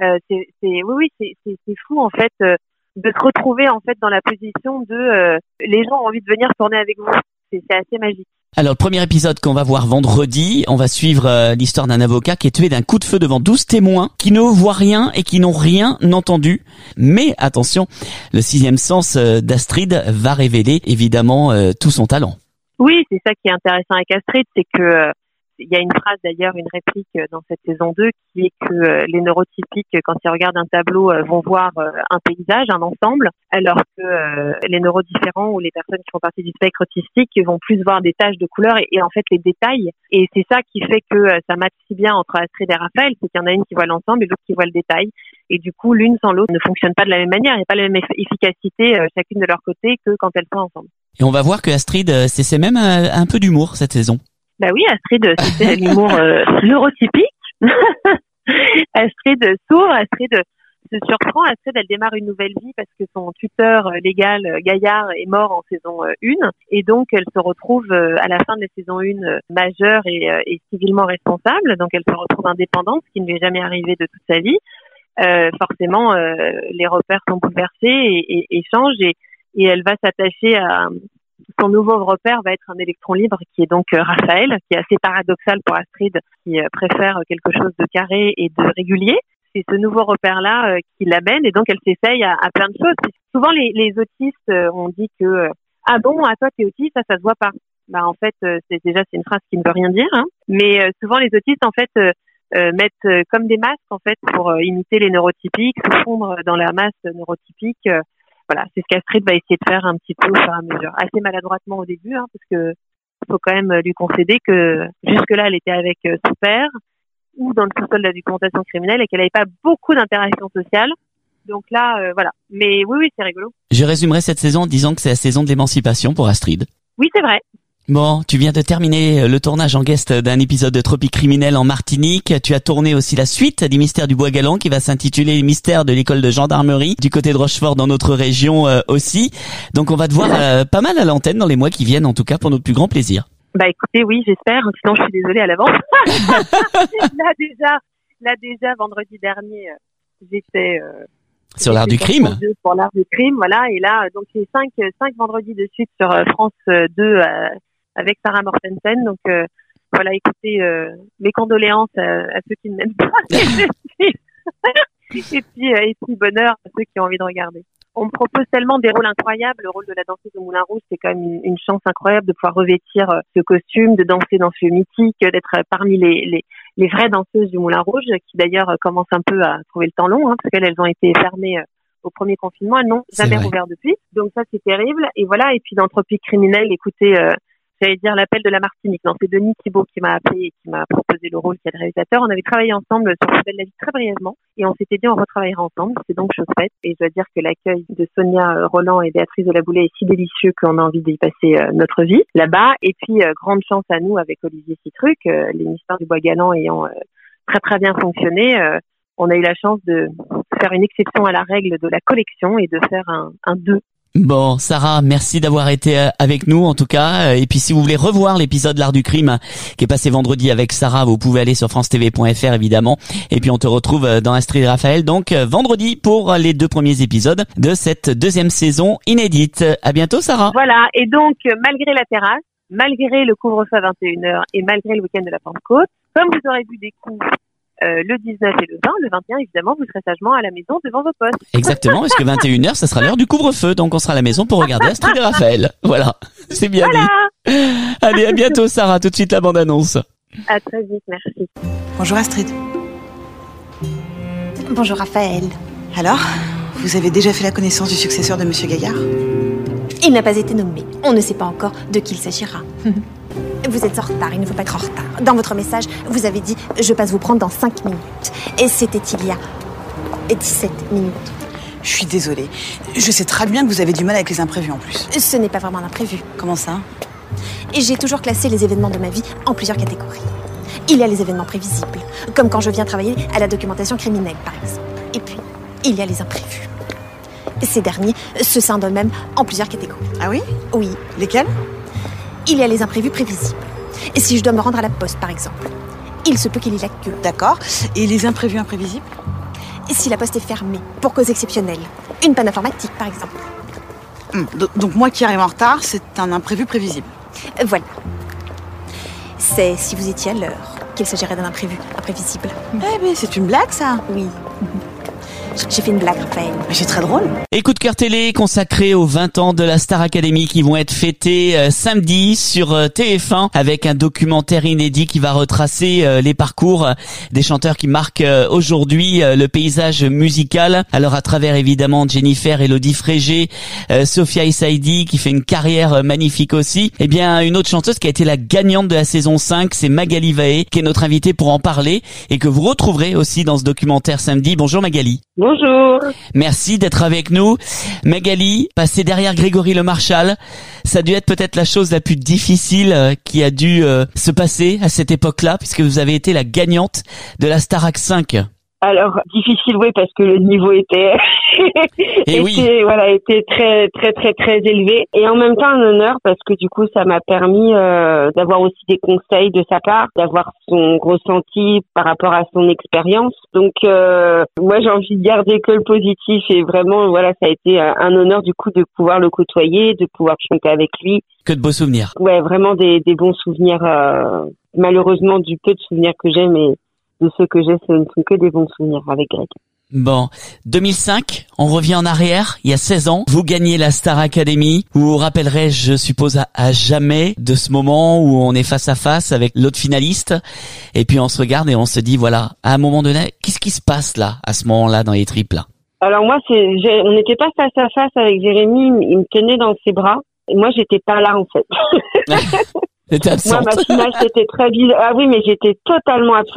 C'est fou en fait de se retrouver en fait dans la position de les gens ont envie de venir tourner avec vous. C'est assez magique. Alors, le premier épisode qu'on va voir vendredi, on va suivre l'histoire d'un avocat qui est tué d'un coup de feu devant 12 témoins qui ne voient rien et qui n'ont rien entendu. Mais attention, le 6e sens d'Astrid va révéler évidemment tout son talent. Oui, c'est ça qui est intéressant avec Astrid, c'est que il y a une phrase d'ailleurs, une réplique dans cette saison 2 qui est que les neurotypiques, quand ils regardent un tableau, vont voir un paysage, un ensemble, alors que les neurodifférents ou les personnes qui font partie du spectre autistique vont plus voir des taches de couleurs et en fait les détails. Et c'est ça qui fait que ça matche si bien entre Astrid et Raphaël, c'est qu'il y en a une qui voit l'ensemble et l'autre qui voit le détail. Et du coup, l'une sans l'autre ne fonctionne pas de la même manière. Il n'y a pas la même efficacité chacune de leur côté que quand elles sont ensemble. Et on va voir que Astrid, c'est même un peu d'humour cette saison. Bah oui, Astrid, c'est l'humour neurotypique. Astrid s'ouvre, Astrid se surprend. Astrid, elle démarre une nouvelle vie parce que son tuteur légal, Gaillard, est mort en saison 1. Et donc, elle se retrouve à la fin de la saison 1 majeure et civilement responsable. Donc, elle se retrouve indépendante, ce qui ne lui est jamais arrivé de toute sa vie. Forcément, les repères sont bouleversés et changent. Et elle va s'attacher à... Son nouveau repère va être un électron libre qui est donc Raphaël, qui est assez paradoxal pour Astrid, qui préfère quelque chose de carré et de régulier. C'est ce nouveau repère-là qui l'amène et donc elle s'essaye à plein de choses. Souvent les autistes ont dit que « Ah bon, à toi t'es autiste, ça se voit pas ». Bah en fait, c'est une phrase qui ne veut rien dire, hein. Mais souvent les autistes en fait mettent comme des masques en fait pour imiter les neurotypiques, se fondre dans la masse neurotypique. Voilà, c'est ce qu'Astrid va essayer de faire un petit peu au fur et à mesure. Assez maladroitement au début, hein, parce que faut quand même lui concéder que jusque-là, elle était avec son père ou dans le sous-sol de la documentation criminelle et qu'elle n'avait pas beaucoup d'interactions sociales. Donc là, voilà. Mais oui, c'est rigolo. Je résumerai cette saison en disant que c'est la saison de l'émancipation pour Astrid. Oui, c'est vrai. Bon, tu viens de terminer le tournage en guest d'un épisode de Tropique Criminel en Martinique. Tu as tourné aussi la suite des Mystères du Bois Galant qui va s'intituler Les Mystères de l'école de gendarmerie du côté de Rochefort dans notre région aussi. Donc on va te voir pas mal à l'antenne dans les mois qui viennent, en tout cas pour notre plus grand plaisir. Bah écoutez, oui, j'espère. Sinon, je suis désolée à l'avance. Là déjà, vendredi dernier, j'étais sur l'art du crime. Pour l'art du crime, voilà. Et là, donc c'est 5 vendredis de suite sur France 2 avec Sarah Mortensen. Donc voilà, écoutez, mes condoléances à ceux qui ne m'aiment pas. et puis bonheur à ceux qui ont envie de regarder. On me propose tellement des rôles incroyables. Le rôle de la danseuse au Moulin Rouge, c'est quand même une chance incroyable de pouvoir revêtir ce costume, de danser dans ce lieu mythique, d'être parmi les vraies danseuses du Moulin Rouge, qui d'ailleurs commencent un peu à trouver le temps long, parce qu'elles ont été fermées au premier confinement. Elles n'ont jamais rouvert depuis. Donc ça, c'est terrible. Et voilà. Et puis dans Tropique Criminel, écoutez, j'allais dire l'appel de la Martinique. Non, c'est Denis Thibault qui m'a appelé et qui m'a proposé le rôle, qui est le réalisateur. On avait travaillé ensemble sur Belle la vie très brièvement et on s'était dit on retravaillera ensemble. C'est donc chose faite. Et je dois dire que l'accueil de Sonia Roland et Béatrice de la Boulay est si délicieux qu'on a envie d'y passer notre vie là-bas. Et puis, grande chance à nous avec Olivier Citruc, les Mystères du Bois Galant ayant très très bien fonctionné. On a eu la chance de faire une exception à la règle de la collection et de faire un 2. Bon, Sarah, merci d'avoir été avec nous en tout cas. Et puis si vous voulez revoir l'épisode L'Art du Crime qui est passé vendredi avec Sarah, vous pouvez aller sur francetv.fr évidemment. Et puis on te retrouve dans Astrid et Raphaël donc vendredi pour les 2 premiers épisodes de cette 2e saison inédite. À bientôt Sarah. Voilà, et donc malgré la terrasse, malgré le couvre-feu à 21h et malgré le week-end de la Pentecôte, comme vous aurez vu des coups le 19 et le 20, le 21 évidemment vous serez sagement à la maison devant vos postes. Exactement, parce que 21h ça sera l'heure du couvre-feu, donc on sera à la maison pour regarder Astrid et Raphaël. Voilà, c'est bien dit. Allez, à bientôt Sarah, tout de suite la bande-annonce. À très vite, merci. Bonjour Astrid. Bonjour Raphaël. Alors, vous avez déjà fait la connaissance du successeur de Monsieur Gaillard ? Il n'a pas été nommé, on ne sait pas encore de qui il s'agira. Vous êtes en retard, il ne faut pas être en retard. Dans votre message, vous avez dit « Je passe vous prendre dans 5 minutes ». Et c'était il y a 17 minutes. Je suis désolée. Je sais très bien que vous avez du mal avec les imprévus en plus. Ce n'est pas vraiment un imprévu. Comment ça ? Et j'ai toujours classé les événements de ma vie en plusieurs catégories. Il y a les événements prévisibles, comme quand je viens travailler à la documentation criminelle, par exemple. Et puis, il y a les imprévus. Ces derniers se scindent eux-mêmes en plusieurs catégories. Ah oui ? Oui. Lesquels ? Il y a les imprévus prévisibles. Et si je dois me rendre à la poste, par exemple, il se peut qu'il y ait la queue. D'accord. Et les imprévus imprévisibles ? Et si la poste est fermée, pour cause exceptionnelle. Une panne informatique, par exemple. Donc moi qui arrive en retard, c'est un imprévu prévisible. Voilà. C'est si vous étiez à l'heure qu'il s'agirait d'un imprévu imprévisible. Eh mais c'est une blague, ça ? Oui. J'ai fait une blague, Raphaël. C'est très drôle. Et coup de cœur télé consacré aux 20 ans de la Star Academy qui vont être fêtés samedi sur TF1 avec un documentaire inédit qui va retracer les parcours des chanteurs qui marquent aujourd'hui le paysage musical. Alors à travers évidemment Jennifer, Elodie Frégé, Sophia Essaidi qui fait une carrière magnifique aussi. Et bien une autre chanteuse qui a été la gagnante de la saison 5, c'est Magali Vaé qui est notre invitée pour en parler et que vous retrouverez aussi dans ce documentaire samedi. Bonjour Magali. Bonjour. Merci d'être avec nous. Magali, passer derrière Grégory Le Marchal, ça a dû être peut-être la chose la plus difficile qui a dû se passer à cette époque-là, puisque vous avez été la gagnante de la Starac 5. Alors, difficile, oui, parce que le niveau était était très, très, très, très élevé. Et en même temps, un honneur, parce que du coup, ça m'a permis d'avoir aussi des conseils de sa part, d'avoir son ressenti par rapport à son expérience. Donc, moi, j'ai envie de garder que le positif. Et vraiment, voilà, ça a été un honneur, du coup, de pouvoir le côtoyer, de pouvoir chanter avec lui. Que de beaux souvenirs. Ouais, vraiment des bons souvenirs. Malheureusement, du peu de souvenirs que j'ai, mais de ceux que j'ai, ce ne sont que des bons souvenirs avec Greg. Bon, 2005, on revient en arrière, il y a 16 ans, vous gagnez la Star Academy. Vous vous rappellerez, je suppose, à jamais de ce moment où on est face à face avec l'autre finaliste. Et puis on se regarde et on se dit, voilà, à un moment donné, qu'est-ce qui se passe là, à ce moment-là, dans les triples là? Alors moi, on n'était pas face à face avec Jérémy, il me tenait dans ses bras. Et moi, j'étais pas là, en fait. T'étais absente. Moi, ma finale, c'était très bizarre. Ah oui, mais j'étais totalement absente.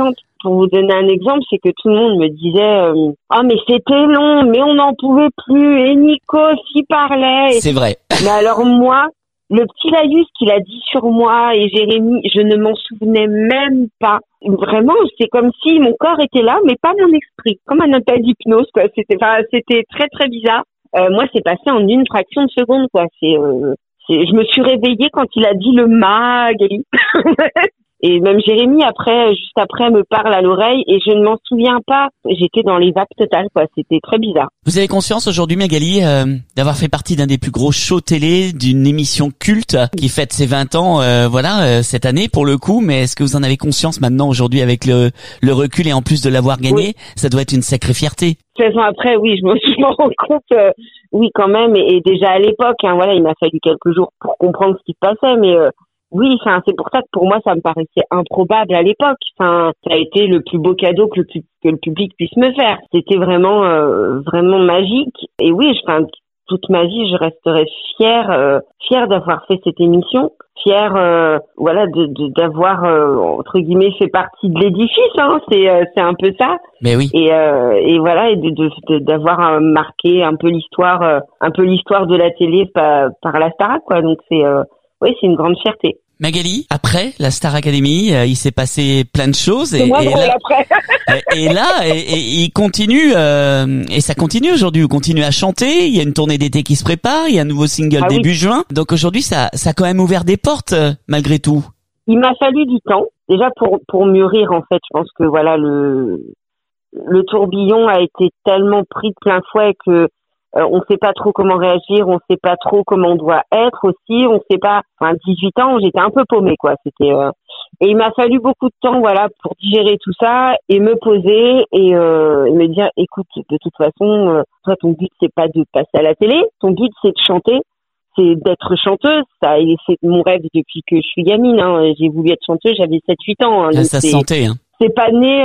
pour vous donner un exemple, c'est que tout le monde me disait mais c'était long, mais on n'en pouvait plus, et Nikos y parlait. C'est vrai. Mais alors moi, le petit laïus qu'il a dit sur moi et Jérémy, je ne m'en souvenais même pas. Vraiment, c'est comme si mon corps était là, mais pas mon esprit. Comme un état d'hypnose, quoi. C'était très, très bizarre. Moi, c'est passé en une fraction de seconde, quoi. Je me suis réveillée quand il a dit le Magali. Et même Jérémy, juste après, me parle à l'oreille et je ne m'en souviens pas. J'étais dans les vapes totales, quoi. C'était très bizarre. Vous avez conscience aujourd'hui, Magali, d'avoir fait partie d'un des plus gros shows télé, d'une émission culte qui fête ses 20 ans, cette année pour le coup. Mais est-ce que vous en avez conscience maintenant aujourd'hui avec le recul et en plus de l'avoir gagné, oui. Ça doit être une sacrée fierté. 16 ans après, oui, je m'en rends compte. Oui, quand même. Et déjà à l'époque, il m'a fallu quelques jours pour comprendre ce qui se passait, mais. Oui, c'est pour ça que pour moi ça me paraissait improbable à l'époque. Ça a été le plus beau cadeau que le public puisse me faire. C'était vraiment vraiment magique. Et oui, toute ma vie je resterai fière d'avoir fait cette émission, fière d'avoir entre guillemets fait partie de l'édifice. C'est un peu ça. Mais oui. Et voilà, et d'avoir marqué un peu l'histoire de la télé par la Starac, quoi. Donc c'est une grande fierté. Magali, après la Star Academy, il s'est passé plein de choses et il continue et ça continue aujourd'hui. Vous continuez à chanter. Il y a une tournée d'été qui se prépare. Il y a un nouveau single début juin. Donc aujourd'hui, ça a quand même ouvert des portes malgré tout. Il m'a fallu du temps déjà pour mûrir en fait. Je pense que le tourbillon a été tellement pris de plein fouet que on sait pas trop comment réagir, on sait pas trop comment on doit être aussi, on sait pas. 18 ans, j'étais un peu paumée, quoi. C'était et il m'a fallu beaucoup de temps, pour digérer tout ça et me poser et me dire, écoute, de toute façon, toi, ton but c'est pas de passer à la télé, ton but c'est de chanter, c'est d'être chanteuse. Ça, et c'est mon rêve depuis que je suis gamine. J'ai voulu être chanteuse, j'avais 7-8 ans. Ça se sentait. C'est pas né,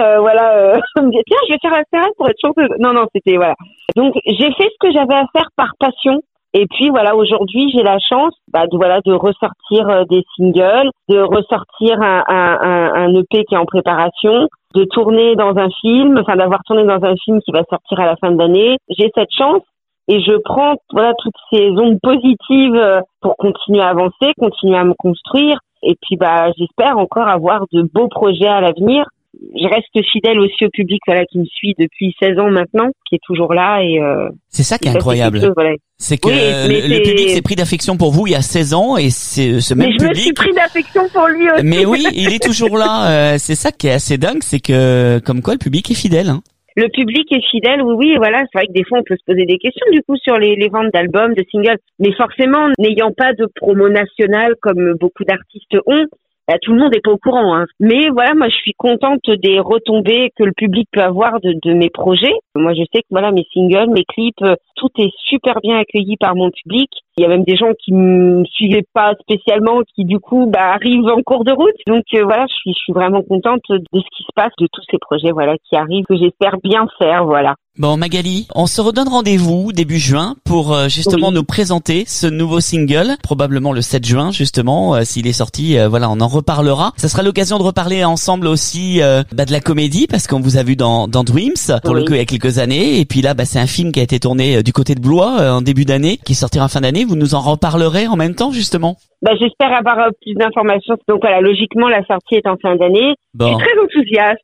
me dire, tiens, je vais faire un CRS pour être chanteuse. Non, c'était, voilà. Donc, j'ai fait ce que j'avais à faire par passion. Et puis, aujourd'hui, j'ai la chance, de ressortir des singles, de ressortir un EP qui est en préparation, de tourner dans un film, d'avoir tourné dans un film qui va sortir à la fin de l'année. J'ai cette chance. Et je prends, toutes ces ondes positives pour continuer à avancer, continuer à me construire. Et puis, j'espère encore avoir de beaux projets à l'avenir. Je reste fidèle aussi au public qui me suit depuis 16 ans maintenant, qui est toujours là et c'est ça qui est incroyable. C'est que le public s'est pris d'affection pour vous il y a 16 ans et c'est ce même public. Mais je me suis pris d'affection pour lui aussi. Mais oui, il est toujours là. C'est ça qui est assez dingue, c'est que comme quoi le public est fidèle. Le public est fidèle, oui, voilà. C'est vrai que des fois, on peut se poser des questions, du coup, sur les ventes d'albums, de singles. Mais forcément, n'ayant pas de promo nationale comme beaucoup d'artistes ont, tout le monde n'est pas au courant. Mais voilà, moi, je suis contente des retombées que le public peut avoir de mes projets. Moi, je sais que mes singles, mes clips, tout est super bien accueilli par mon public. Il y a même des gens qui me suivaient pas spécialement, qui du coup arrivent en cours de route. Donc je suis vraiment contente de ce qui se passe, de tous ces projets qui arrivent, que j'espère bien faire. Voilà. Bon, Magali, on se redonne rendez-vous début juin pour justement nous présenter ce nouveau single, probablement le 7 juin justement, s'il est sorti, on en reparlera. Ça sera l'occasion de reparler ensemble aussi de la comédie, parce qu'on vous a vu dans Dreams, pour le coup il y a quelques années, et puis là c'est un film qui a été tourné du côté de Blois en début d'année, qui sortira en fin d'année. Vous nous en reparlerez en même temps justement? J'espère avoir plus d'informations. Donc logiquement la sortie est en fin d'année. Bon. Je suis très enthousiaste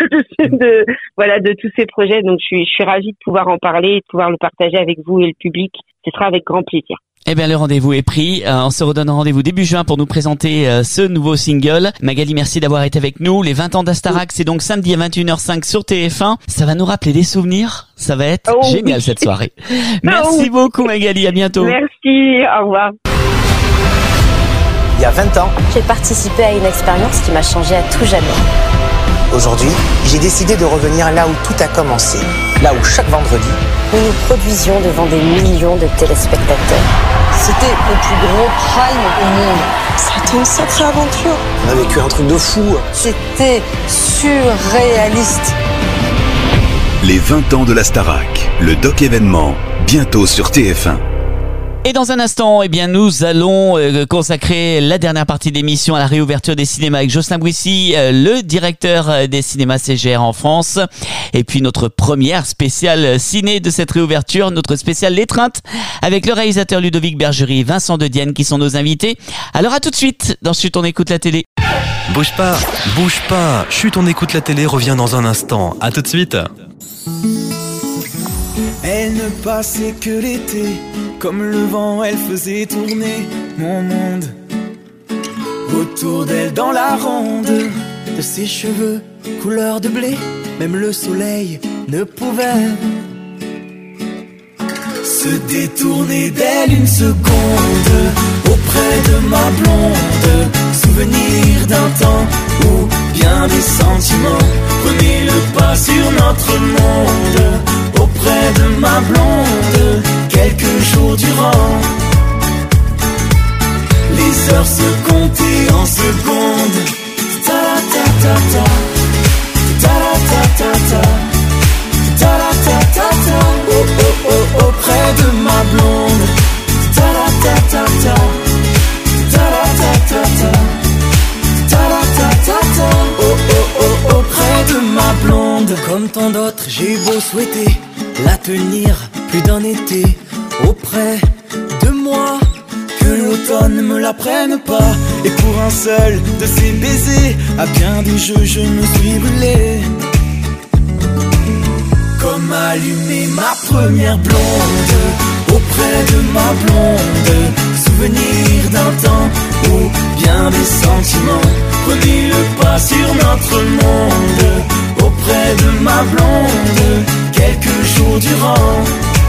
de tous ces projets. Donc je suis ravie de pouvoir en parler et de pouvoir le partager avec vous et le public. Ce sera avec grand plaisir. Eh bien, le rendez-vous est pris. On se redonne rendez-vous début juin pour nous présenter ce nouveau single. Magali, merci d'avoir été avec nous. Les 20 ans d'Astarac, c'est donc samedi à 21h05 sur TF1. Ça va nous rappeler des souvenirs. Ça va être génial cette soirée. Merci beaucoup Magali, à bientôt. Merci, au revoir. Il y a 20 ans, j'ai participé à une expérience qui m'a changé à tout jamais. Aujourd'hui, j'ai décidé de revenir là où tout a commencé. Là où chaque vendredi, nous nous produisions devant des millions de téléspectateurs. C'était le plus gros prime au monde. C'était une sacrée aventure. On a vécu un truc de fou. C'était surréaliste. Les 20 ans de la Starac, le doc événement, bientôt sur TF1. Et dans un instant, eh bien, nous allons consacrer la dernière partie de l'émission à la réouverture des cinémas avec Jocelyn Bouissy, le directeur des cinémas CGR en France. Et puis notre première spéciale ciné de cette réouverture, notre spéciale L'étreinte, avec le réalisateur Ludovic Bergerie et Vincent De Dienne qui sont nos invités. Alors à tout de suite dans Chut, on écoute la télé. Bouge pas. Chut, on écoute la télé revient dans un instant. À tout de suite. Elle ne passait que l'été, comme le vent, elle faisait tourner mon monde. Autour d'elle dans la ronde, de ses cheveux couleur de blé, même le soleil ne pouvait se détourner d'elle une seconde. Auprès de ma blonde, souvenir d'un temps où bien des sentiments prenaient le pas sur notre monde. Auprès de ma blonde, quelques jours durant, les heures se comptaient en secondes. Ta-ta-ta-ta, ta-ta-ta-ta, ta-ta-ta-ta, oh oh oh, auprès de ma blonde. Ta-ta-ta-ta, ta-ta-ta-ta, ta-ta-ta-ta, oh oh oh, auprès de ma blonde. Comme tant d'autres, j'ai beau souhaiter la tenir plus d'un été auprès de moi, que l'automne ne me la prenne pas. Et pour un seul de ces baisers, à bien des jeux je me suis brûlé. Comme allumer ma première blonde, auprès de ma blonde, souvenir d'un temps où bien des sentiments prenaient le pas sur notre monde. Auprès de ma blonde, quelques jours durant,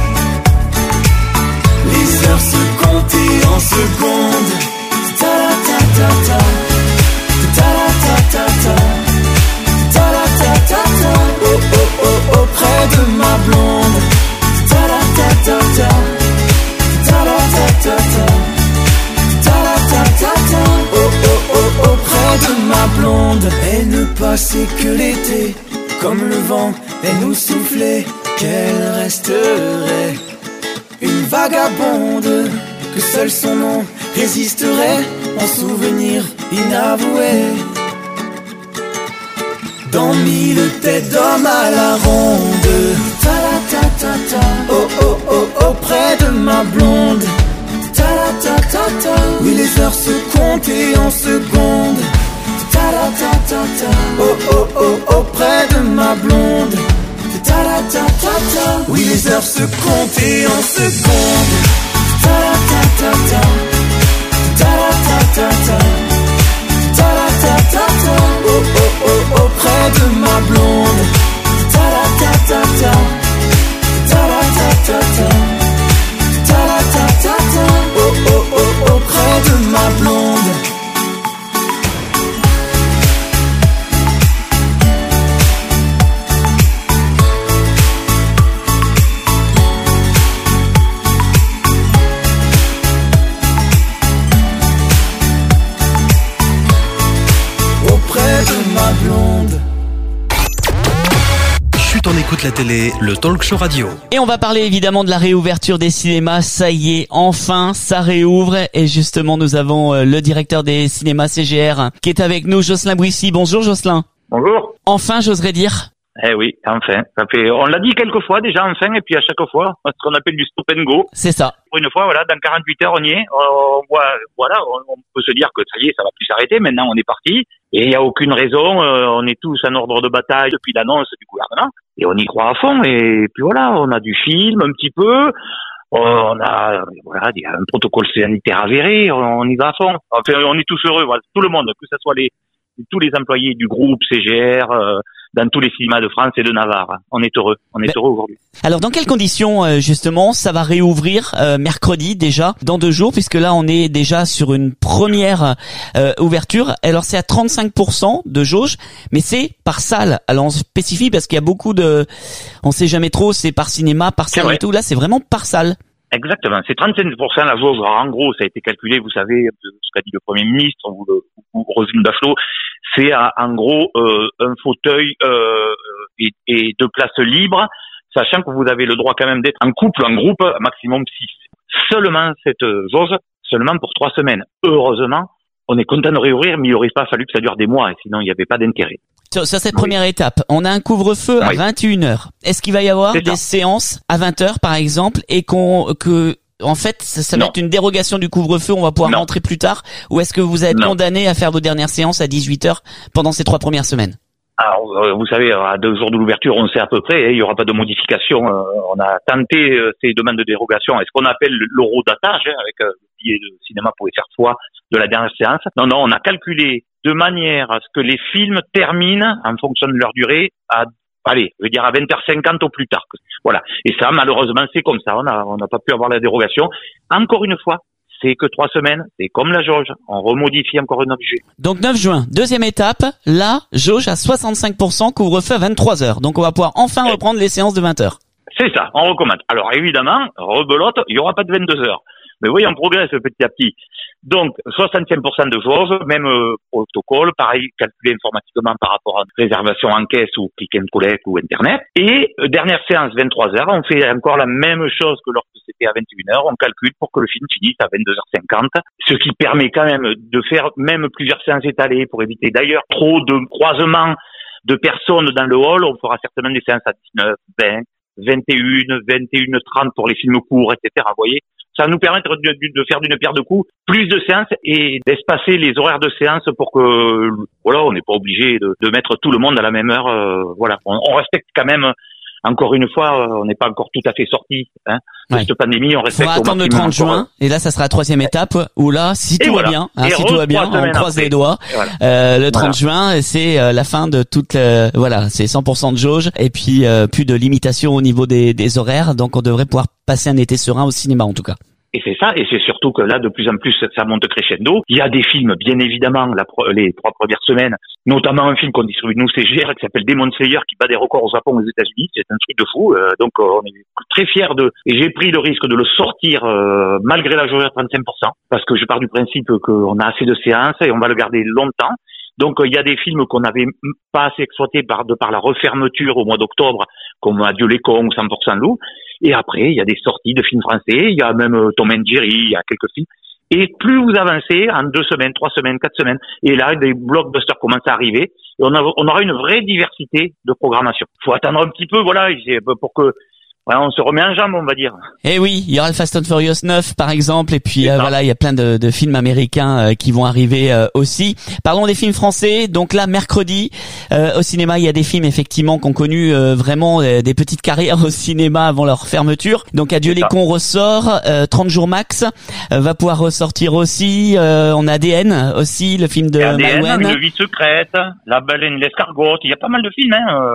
les heures se comptaient en secondes. Ta-ta-ta-ta, ta-ta-ta-ta, ta-ta-ta-ta, oh oh oh, auprès de ma blonde. Ta-ta-ta-ta, ta-ta-ta-ta, ta-ta-ta-ta, oh oh oh, auprès de ma blonde. Elle ne passait que l'été, comme le vent, elle nous soufflait qu'elle resterait une vagabonde, que seul son nom résisterait en souvenir inavoué. Dans mille têtes d'hommes à la ronde, ta-la-ta-ta-ta, oh oh oh, auprès de ma blonde. Ta-la-ta-ta-ta, oui les heures se comptaient en secondes. Ta-la-ta-ta-ta, oh oh oh, auprès de ma blonde. Ta-la-ta-ta-ta, oui les heures se comptaient en secondes. Ta-la-ta-ta-ta, ta-la-ta-ta-ta, ta-la-ta-ta-ta, oh oh oh, auprès de ma blonde. Ta-la-ta-ta-ta, ta-la-ta-ta-ta, ta-la-ta-ta-ta, oh oh oh, auprès de ma blonde. On écoute la télé, le talk show radio. Et on va parler évidemment de la réouverture des cinémas. Ça y est, enfin, ça réouvre. Et justement, nous avons le directeur des cinémas CGR qui est avec nous, Jocelyn Bouissy. Bonjour Jocelyn. Bonjour. Enfin, j'oserais dire. Eh oui, enfin. On l'a dit quelques fois déjà, enfin, et puis à chaque fois, ce qu'on appelle du stop and go. C'est ça. Pour une fois, voilà, dans 48 heures, on y est. On peut se dire que ça y est, ça va plus s'arrêter. Maintenant, on est parti. Et il n'y a aucune raison. On est tous en ordre de bataille depuis l'annonce du gouvernement. Et on y croit à fond. Et puis voilà, on a du film un petit peu. On a, voilà, il y a un protocole sanitaire avéré. On y va à fond. Enfin, on est tous heureux. Voilà, tout le monde, que ce soit tous les employés du groupe CGR, dans tous les cinémas de France et de Navarre. On est heureux aujourd'hui. Alors dans quelles conditions justement ça va réouvrir mercredi déjà, dans 2 jours, puisque là on est déjà sur une première ouverture. Alors c'est à 35% de jauge, mais c'est par salle. Alors on spécifie parce qu'il y a beaucoup on sait jamais trop, c'est par cinéma, par salle et tout. Là c'est vraiment par salle. Exactement, c'est 35% la jauge. En gros, ça a été calculé, vous savez, ce qu'a dit le Premier ministre ou Roselyne Bachelot, c'est en gros un fauteuil et 2 places libres, sachant que vous avez le droit quand même d'être en couple, en groupe, maximum 6. seulement cette jauge, seulement pour 3 semaines. Heureusement, on est content de réouvrir, mais il n'aurait pas fallu que ça dure des mois, sinon il n'y avait pas d'intérêt. Sur cette première étape, on a un couvre-feu à 21h. Est-ce qu'il va y avoir des séances à 20h par exemple et en fait, ça va être une dérogation du couvre-feu, on va pouvoir rentrer plus tard, ou est-ce que vous êtes condamné à faire vos dernières séances à 18h pendant ces 3 premières semaines? Alors, vous savez, à 2 jours de l'ouverture, on sait à peu près, il n'y aura pas de modification. On a tenté ces demandes de dérogation. Est-ce qu'on appelle l'eurodatage, avec le billet de cinéma pour les faire foi de la dernière séance? Non, on a calculé de manière à ce que les films terminent, en fonction de leur durée, à 20h50 au plus tard. Voilà. Et ça, malheureusement, c'est comme ça. On n'a pas pu avoir la dérogation. Encore une fois, c'est que 3 semaines. C'est comme la jauge. On remodifie encore un objet. Donc 9 juin, deuxième étape. Là, jauge à 65%, couvre-feu à 23h. Donc on va pouvoir enfin reprendre les séances de 20h. C'est ça, on recommande. Alors évidemment, rebelote, il n'y aura pas de 22h. Mais oui, on progresse petit à petit. Donc, 65% de jauge, même protocole, pareil, calculé informatiquement par rapport à une réservation en caisse ou click and collect ou Internet. Et dernière séance, 23h, on fait encore la même chose que lorsque c'était à 21h. On calcule pour que le film finisse à 22h50, ce qui permet quand même de faire même plusieurs séances étalées pour éviter d'ailleurs trop de croisements de personnes dans le hall. On fera certainement des séances à 19, 20, 21, 21h30 pour les films courts, etc. Vous voyez, ça va nous permettre de faire d'une pierre deux coups plus de séances et d'espacer les horaires de séance pour que, voilà, on n'est pas obligé de mettre tout le monde à la même heure. Voilà, on respecte quand même. Encore une fois, on n'est pas encore tout à fait sorti de cette pandémie. On respecte. On va attendre le 30 juin et là, ça sera la 3e étape où là, si tout va bien, si tout va bien, on croise les doigts. Le 30 juin, c'est la fin de toute. C'est 100% de jauge et puis plus de limitation au niveau des horaires. Donc, on devrait pouvoir passer un été serein au cinéma, en tout cas. Et c'est ça, et c'est surtout que là, de plus en plus, ça monte crescendo. Il y a des films, bien évidemment, les 3 premières semaines, notamment un film qu'on distribue nous, c'est GR, qui s'appelle Demon Slayer, qui bat des records au Japon, aux États-Unis. C'est un truc de fou. Donc, on est très fiers et j'ai pris le risque de le sortir, malgré la jauge à 35%, parce que je pars du principe qu'on a assez de séances et on va le garder longtemps. Donc, il y a des films qu'on n'avait pas assez exploités par la refermeture au mois d'octobre, comme Adieu les cons ou 100% loup. Et après, il y a des sorties de films français. Il y a même Tom and Jerry, il y a quelques films. Et plus vous avancez, en 2 semaines, 3 semaines, 4 semaines, et là, des blockbusters commencent à arriver. Et on aura une vraie diversité de programmation. Faut attendre un petit peu, voilà, pour que on se remet en jambe, on va dire. Eh oui, il y aura le Fast and Furious 9 par exemple, et puis il y a plein de films américains qui vont arriver aussi. Parlons des films français. Donc là, mercredi, au cinéma, il y a des films effectivement qui ont connu vraiment des petites carrières au cinéma avant leur fermeture. Donc Adieu les cons ressort, 30 jours max va pouvoir ressortir aussi. On a ADN aussi, le film de ADN, Le Vie secrète, La baleine, l'escargot. Il y a pas mal de films.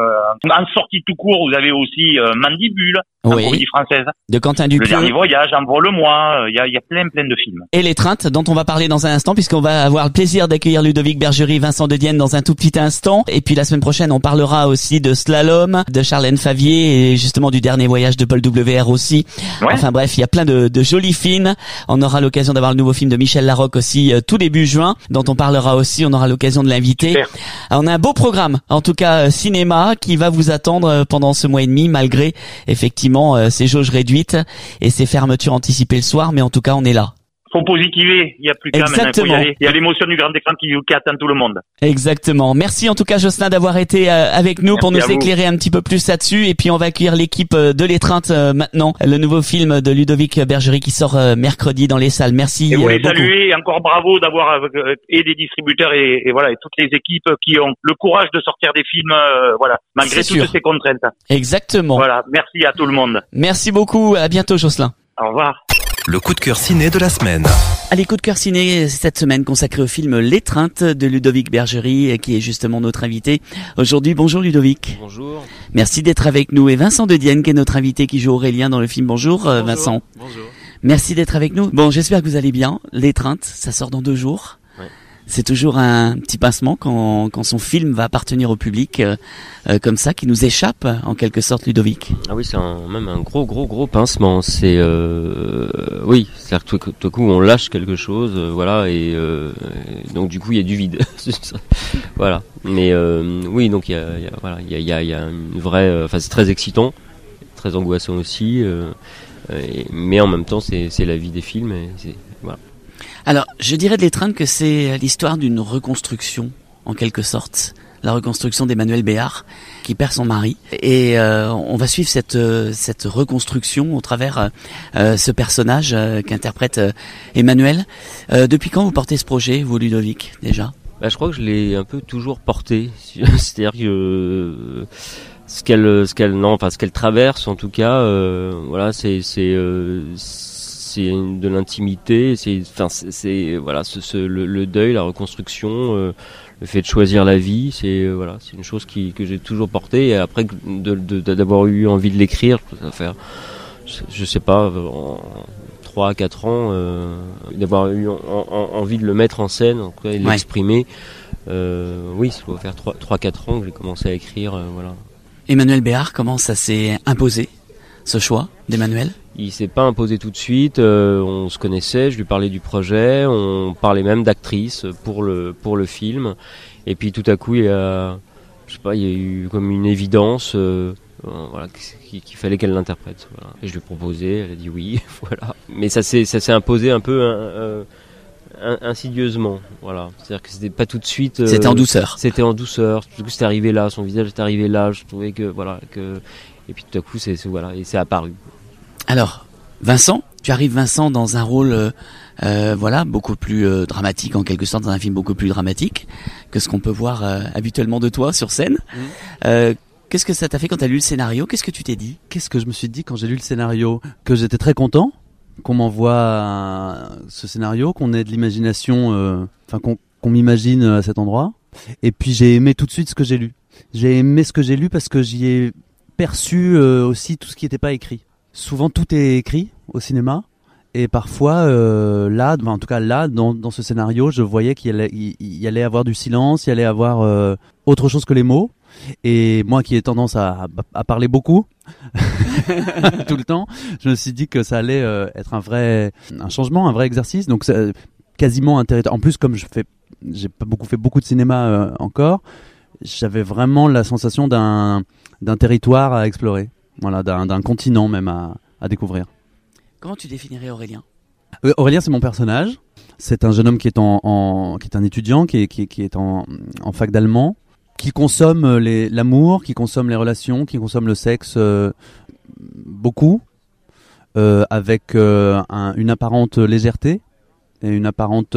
En sortie tout court, vous avez aussi Mandibule. Oui. Comédie française. De Quentin Dupieux. Le Dernier Voyage, Envole-moi. Il y a plein de films. Et L'Étreinte, dont on va parler dans un instant, puisqu'on va avoir le plaisir d'accueillir Ludovic Bergerie, Vincent De Dienne dans un tout petit instant. Et puis la semaine prochaine, on parlera aussi de Slalom, de Charlène Favier et justement du Dernier Voyage de Paul WR aussi. Ouais. Enfin bref, il y a plein de jolis films. On aura l'occasion d'avoir le nouveau film de Michel Larocque aussi tout début juin, dont on parlera aussi. On aura l'occasion de l'inviter. Alors, on a un beau programme, en tout cas cinéma, qui va vous attendre pendant ce mois et demi, malgré effectivement ces jauges réduites et ces fermetures anticipées le soir, mais en tout cas on est là. Faut positiver, il y a plus qu'à maintenant, faut y aller. Il y a l'émotion du grand écran qui attend tout le monde. Exactement. Merci en tout cas Jocelyn d'avoir été avec nous. Merci pour nous éclairer un petit peu plus là-dessus, et puis on va accueillir l'équipe de L'Étreinte maintenant, le nouveau film de Ludovic Bergerie qui sort mercredi dans les salles. Merci. Et vous les saluer, et encore bravo d'avoir et des distributeurs et voilà, et toutes les équipes qui ont le courage de sortir des films malgré toutes ces contraintes. Exactement. Voilà, merci à tout le monde. Merci beaucoup, à bientôt Jocelyn. Au revoir. Le coup de cœur ciné de la semaine. Allez, coup de cœur ciné cette semaine consacré au film L'Étreinte de Ludovic Bergerie, qui est justement notre invité aujourd'hui. Bonjour Ludovic. Bonjour. Merci d'être avec nous. Et Vincent De Dienne qui est notre invité, qui joue Aurélien dans le film. Bonjour, Vincent. Bonjour. Merci d'être avec nous. Bon, j'espère que vous allez bien. L'Étreinte, ça sort dans 2 jours. Ouais. C'est toujours un petit pincement quand son film va appartenir au public comme ça, qui nous échappe en quelque sorte, Ludovic. Ah oui, c'est même un gros pincement. C'est oui, c'est-à-dire que tout à coup on lâche quelque chose, voilà, et donc du coup il y a du vide. Voilà. Mais oui, donc il y a une vraie, enfin c'est très excitant, très angoissant aussi. Mais en même temps, c'est la vie des films. Et voilà. Alors, je dirais de l'étreinte que c'est l'histoire d'une reconstruction, en quelque sorte. La reconstruction d'Emmanuelle Béart, qui perd son mari. Et on va suivre cette reconstruction au travers ce personnage qu'interprète Emmanuelle. Depuis quand vous portez ce projet, vous, Ludovic, déjà ? Je crois que je l'ai un peu toujours porté. C'est-à-dire que ce qu'elle traverse, en tout cas, voilà, c'est de l'intimité, le deuil, la reconstruction, le fait de choisir la vie, c'est une chose que j'ai toujours portée. Et après d'avoir eu envie de l'écrire, ça va faire, je sais pas, en 3-4 ans, d'avoir eu envie de le mettre en scène, en tout cas, et de l'exprimer. Oui, ça doit faire 3-4 ans que j'ai commencé à écrire, voilà. Emmanuelle Béart, comment ça s'est imposé, ce choix d'Emmanuelle ? Il s'est pas imposé tout de suite, on se connaissait, je lui parlais du projet, on parlait même d'actrice pour le film, et puis tout à coup il y a eu comme une évidence, qu'il fallait qu'elle l'interprète, voilà. Et je lui ai proposé, elle a dit oui, voilà. Mais ça s'est imposé un peu insidieusement, voilà. C'est-à-dire que c'était pas tout de suite. C'était en douceur. C'était en douceur. Du coup, c'était arrivé là, son visage était arrivé là. Je trouvais que et puis tout à coup, c'est apparu. Alors, Vincent, tu arrives dans un rôle beaucoup plus dramatique, en quelque sorte, dans un film beaucoup plus dramatique que ce qu'on peut voir habituellement de toi sur scène. Qu'est-ce que ça t'a fait quand tu as lu le scénario ? Qu'est-ce que tu t'es dit ? Qu'est-ce que je me suis dit quand j'ai lu le scénario ? Que j'étais très content qu'on m'envoie ce scénario, qu'on ait de l'imagination, qu'on m'imagine à cet endroit. Et puis j'ai aimé tout de suite ce que j'ai lu. J'ai aimé ce que j'ai lu parce que j'y ai perçu aussi tout ce qui n'était pas écrit. Souvent tout est écrit au cinéma et parfois dans ce scénario je voyais qu'il y allait avoir du silence, il y allait avoir autre chose que les mots, et moi qui ai tendance à parler beaucoup tout le temps, je me suis dit que ça allait être un changement, un vrai exercice, donc quasiment intéressant. En plus, comme j'ai pas fait beaucoup de cinéma encore, j'avais vraiment la sensation d'un territoire à explorer. Voilà, d'un continent même à découvrir. Comment tu définirais Aurélien ? Aurélien, c'est mon personnage. C'est un jeune homme qui est un étudiant, qui est en fac d'allemand, qui consomme l'amour, qui consomme les relations, qui consomme le sexe beaucoup, avec une apparente légèreté et une apparente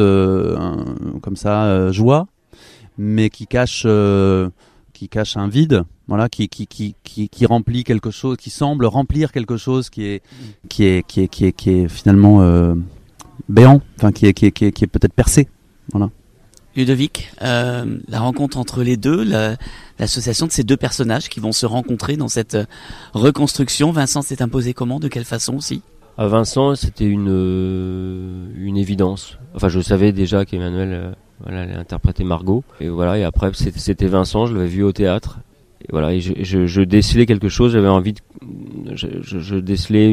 joie, mais qui cache un vide. Voilà, qui remplit quelque chose, qui semble remplir quelque chose qui est finalement béant, enfin qui est peut-être percé. Voilà. Ludovic, la rencontre entre les deux, l'association de ces deux personnages qui vont se rencontrer dans cette reconstruction. Vincent s'est imposé comment, de quelle façon aussi ? À Vincent, c'était une évidence. Enfin, je savais déjà qu'Emmanuelle elle allait interpréter Margot, et voilà. Et après, c'était Vincent, je l'avais vu au théâtre. Et voilà, et je décelais quelque chose, j'avais envie je décelais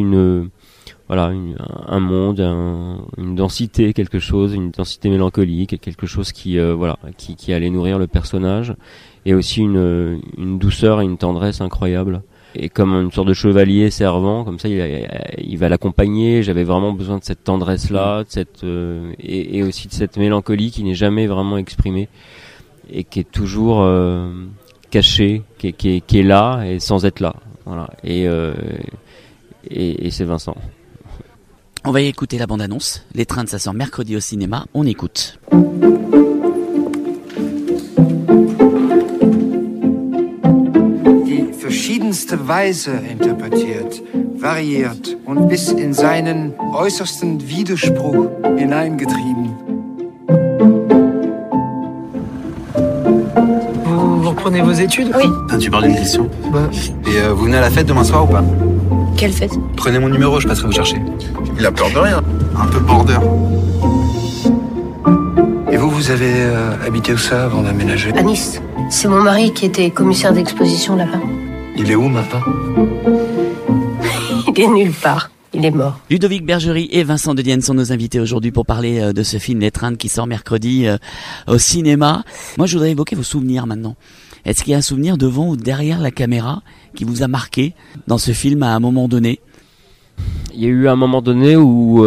un monde, une densité, quelque chose, une densité mélancolique, quelque chose qui allait nourrir le personnage, et aussi une douceur et une tendresse incroyable. Et comme une sorte de chevalier servant, comme ça, il va l'accompagner. J'avais vraiment besoin de cette tendresse-là, et aussi de cette mélancolie qui n'est jamais vraiment exprimée, et qui est toujours caché, qui est là et sans être là, voilà. Et c'est Vincent. On va y écouter la bande-annonce. L'étreinte, ça sort mercredi au cinéma. On écoute. Die verschiedenste Weise interpretiert, variiert und bis in seinen äußersten Widerspruch hineingetrieben. Vous reprenez vos études ? Oui. Tu parles d'une question ? Et vous venez à la fête demain soir ou pas ? Quelle fête ? Prenez mon numéro, je passerai vous chercher. Il a peur de rien. Un peu border. Et vous avez habité où ça avant d'aménager ? À Nice. C'est mon mari qui était commissaire d'exposition là-bas. Il est où maintenant ? Il est nulle part. Il est mort. Ludovic Bergerie et Vincent Dedienne sont nos invités aujourd'hui pour parler de ce film L'étreinte qui sort mercredi au cinéma. Moi, je voudrais évoquer vos souvenirs maintenant. Est-ce qu'il y a un souvenir devant ou derrière la caméra qui vous a marqué dans ce film à un moment donné ? Il y a eu un moment donné où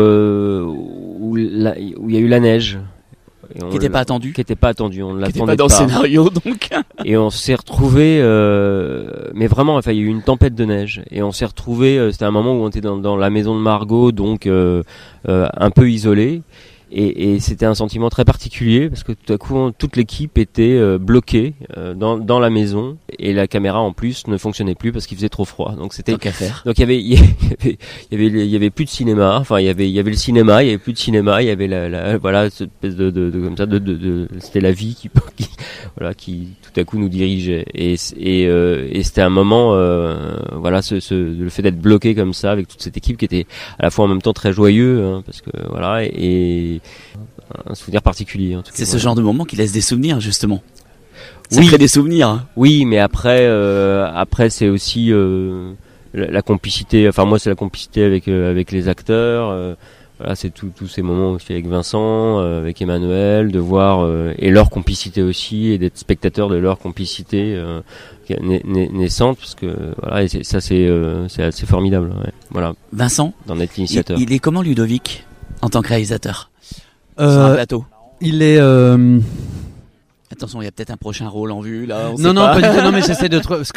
il y a eu la neige. Qui n'était pas attendu. Qui n'était pas attendu. On l'attendait pas. Qui n'était pas dans le scénario, donc. Et on s'est retrouvés, mais vraiment, enfin, il y a eu une tempête de neige. Et on s'est retrouvés, c'était un moment où on était dans la maison de Margot, donc un peu isolé. Et c'était un sentiment très particulier parce que tout à coup toute l'équipe était bloquée dans la maison et la caméra en plus ne fonctionnait plus parce qu'il faisait trop froid. Donc c'était donc il y avait plus de cinéma. Enfin il y avait le cinéma, il y avait plus de cinéma, il y avait voilà cette espèce de comme ça c'était la vie qui tout à coup nous dirigeait et c'était un moment voilà le fait d'être bloqué comme ça avec toute cette équipe qui était à la fois en même temps très joyeux hein, parce que voilà et un souvenir particulier en tout cas. C'est ce genre de moment qui laisse des souvenirs justement. Ça crée des souvenirs. Oui, mais après c'est aussi la complicité. Enfin moi c'est la complicité avec les acteurs. Voilà, c'est tous ces moments aussi avec Vincent, avec Emmanuel, de voir et leur complicité aussi et d'être spectateur de leur complicité naissante parce que voilà et ça c'est assez formidable. Ouais. Voilà. Vincent, d'en être l'initiateur. Il est comment Ludovic en tant que réalisateur sur un plateau? Il est Attention, il y a peut-être un prochain rôle en vue là. Non, pas du tout. Non, mais j'essaie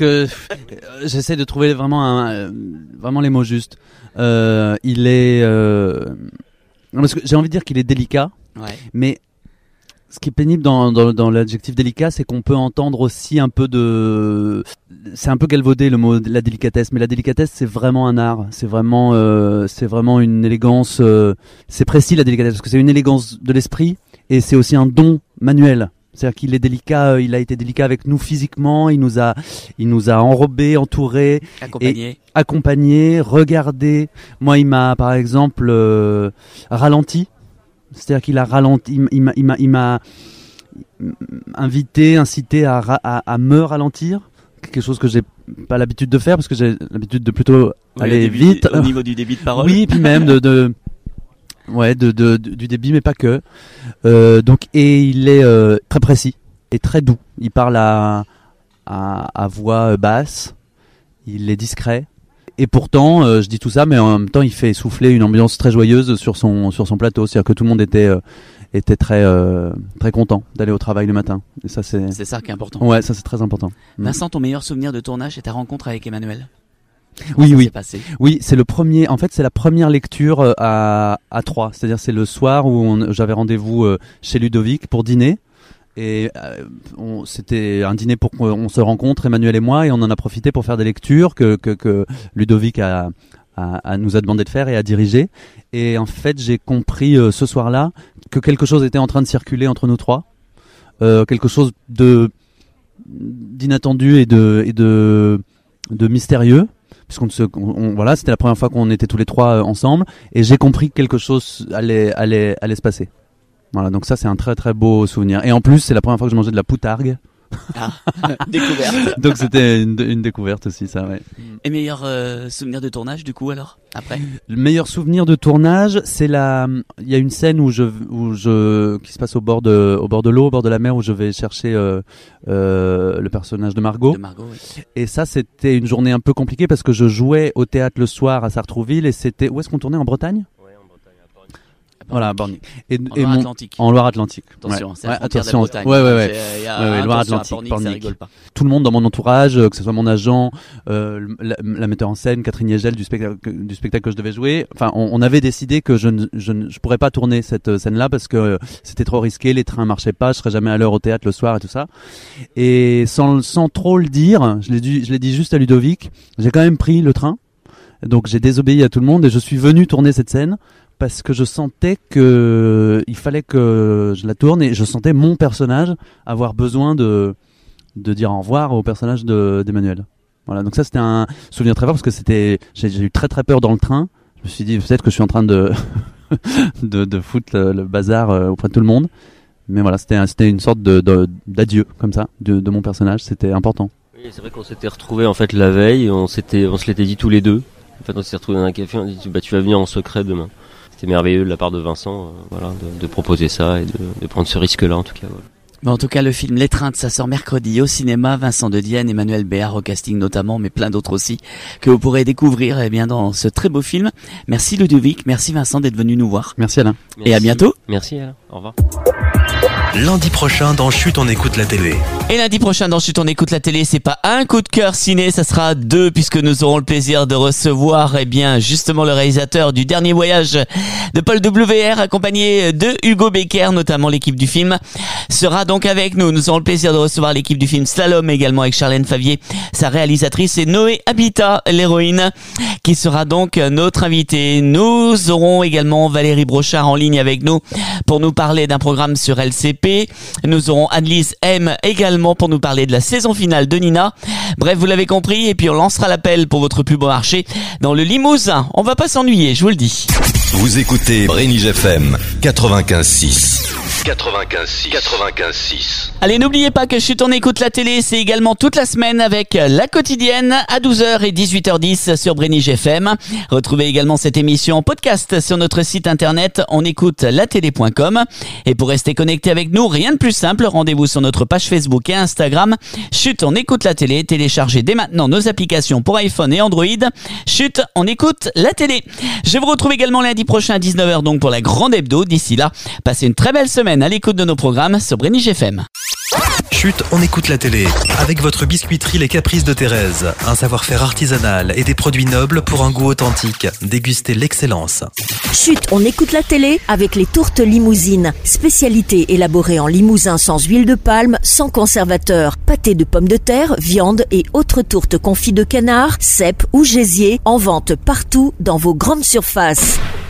de trouver vraiment les mots justes. Il est parce que j'ai envie de dire qu'il est délicat. Ouais. Mais ce qui est pénible dans l'adjectif délicat, c'est qu'on peut entendre aussi un peu c'est un peu galvaudé le mot la délicatesse, mais la délicatesse c'est vraiment un art, c'est vraiment une élégance, c'est précis la délicatesse parce que c'est une élégance de l'esprit et c'est aussi un don manuel. C'est-à-dire qu'il est délicat, il a été délicat avec nous physiquement, il nous a enrobés, entourés, accompagnés, regardés. Moi, il m'a par exemple ralenti. C'est-à-dire qu'il a ralenti, il m'a incité à me ralentir, quelque chose que j'ai pas l'habitude de faire parce que j'ai l'habitude de plutôt aller vite au niveau du débit de parole. Oui, puis même du débit, mais pas que. Donc, et il est très précis et très doux. Il parle à voix basse. Il est discret. Et pourtant, je dis tout ça, mais en même temps, il fait souffler une ambiance très joyeuse sur son plateau. C'est-à-dire que tout le monde était très très content d'aller au travail le matin. Et ça, c'est ça qui est important. Ouais, ça c'est très important. Vincent, ton meilleur souvenir de tournage, c'est ta rencontre avec Emmanuel. Oui, c'est le premier. En fait, c'est la première lecture à 3. C'est-à-dire, c'est le soir où j'avais rendez-vous chez Ludovic pour dîner. Et c'était un dîner pour qu'on se rencontre, Emmanuel et moi, et on en a profité pour faire des lectures que Ludovic nous a demandé de faire et à diriger. Et en fait, j'ai compris ce soir-là que quelque chose était en train de circuler entre nous trois, quelque chose d'inattendu et de mystérieux. Voilà, c'était la première fois qu'on était tous les trois ensemble, et j'ai compris que quelque chose allait se passer. Voilà, donc ça c'est un très très beau souvenir. Et en plus, c'est la première fois que je mangeais de la poutargue. Ah, découverte. Donc c'était une découverte aussi, ça, ouais. Et meilleur souvenir de tournage, du coup, alors, après? Le meilleur souvenir de tournage, c'est il y a une scène qui se passe au bord de l'eau, au bord de la mer, où je vais chercher le personnage de Margot. Oui. Et ça, c'était une journée un peu compliquée parce que je jouais au théâtre le soir à Sartrouville, et où est-ce qu'on tournait, en Bretagne? Voilà, Borny. En Loire-Atlantique. Attention, c'est la frontière de la Bretagne. Ouais, Loire-Atlantique. Borny, ça rigole pas. Tout le monde dans mon entourage, que ce soit mon agent, la metteur en scène, Catherine Yegel du spectacle que je devais jouer. Enfin, on avait décidé que je pourrais pas tourner cette scène-là parce que c'était trop risqué, les trains marchaient pas, je serais jamais à l'heure au théâtre le soir et tout ça. Et sans trop le dire, je l'ai dit juste à Ludovic, j'ai quand même pris le train. Donc j'ai désobéi à tout le monde et je suis venu tourner cette scène parce que je sentais que il fallait que je la tourne, et je sentais mon personnage avoir besoin de dire au revoir au personnage d'Emmanuel. Voilà, donc ça c'était un souvenir très fort parce que j'ai eu très très peur dans le train. Je me suis dit peut-être que je suis en train de foutre le bazar auprès de tout le monde. Mais voilà, c'était une sorte d'adieu comme ça de mon personnage, c'était important. Oui, c'est vrai qu'on s'était retrouvés en fait la veille, on se l'était dit tous les deux. En fait, on s'est retrouvés dans un café, on a dit tu vas venir en secret demain. C'était merveilleux de la part de Vincent, voilà, de proposer ça et de prendre ce risque-là en tout cas. Voilà. Mais en tout cas, le film L'étreinte, ça sort mercredi au cinéma. Vincent de Dienne, Emmanuel Béard au casting notamment, mais plein d'autres aussi, que vous pourrez découvrir dans ce très beau film. Merci Ludovic, merci Vincent d'être venu nous voir. Merci Alain. Et à bientôt. Merci Alain, au revoir. Lundi prochain dans Chut, on écoute la télé. Et lundi prochain dans Chut, on écoute la télé, c'est pas un coup de cœur ciné, ça sera 2, puisque nous aurons le plaisir de recevoir, justement le réalisateur du Dernier Voyage de Paul W.R, accompagné de Hugo Becker, notamment l'équipe du film, sera donc avec nous. Nous aurons le plaisir de recevoir l'équipe du film Slalom, également avec Charlène Favier, sa réalisatrice, et Noé Habitat, l'héroïne, qui sera donc notre invitée. Nous aurons également Valérie Brochard en ligne avec nous pour nous parler d'un programme sur LCP. Nous aurons Annelise M également pour nous parler de la saison finale de Nina. Bref, vous l'avez compris, et puis on lancera l'appel pour votre plus beau marché dans le Limousin. On va pas s'ennuyer, je vous le dis. Vous écoutez Brénige FM 95.6. 95.6. Allez, n'oubliez pas que Chut, on écoute la télé, c'est également toute la semaine avec La Quotidienne à 12h et 18h10 sur Brénige FM. Retrouvez également cette émission en podcast sur notre site internet onécoutelatélé.com. Et pour rester connecté avec nous, rien de plus simple, rendez-vous sur notre page Facebook et Instagram. Chut, on écoute la télé. Téléchargez dès maintenant nos applications pour iPhone et Android. Chut, on écoute la télé. Je vous retrouve également lundi prochain à 19h donc pour la grande hebdo. D'ici là, passez une très belle semaine à l'écoute de nos programmes sur Brénige FM. Chut, on écoute la télé. Avec votre biscuiterie Les Caprices de Thérèse. Un savoir-faire artisanal et des produits nobles pour un goût authentique. Dégustez l'excellence. Chut, on écoute la télé avec les tourtes limousines. Spécialité élaborée en Limousin sans huile de palme, sans conservateur. Pâté de pommes de terre, viande et autres tourtes confits de canard, cèpes ou gésier. En vente partout dans vos grandes surfaces.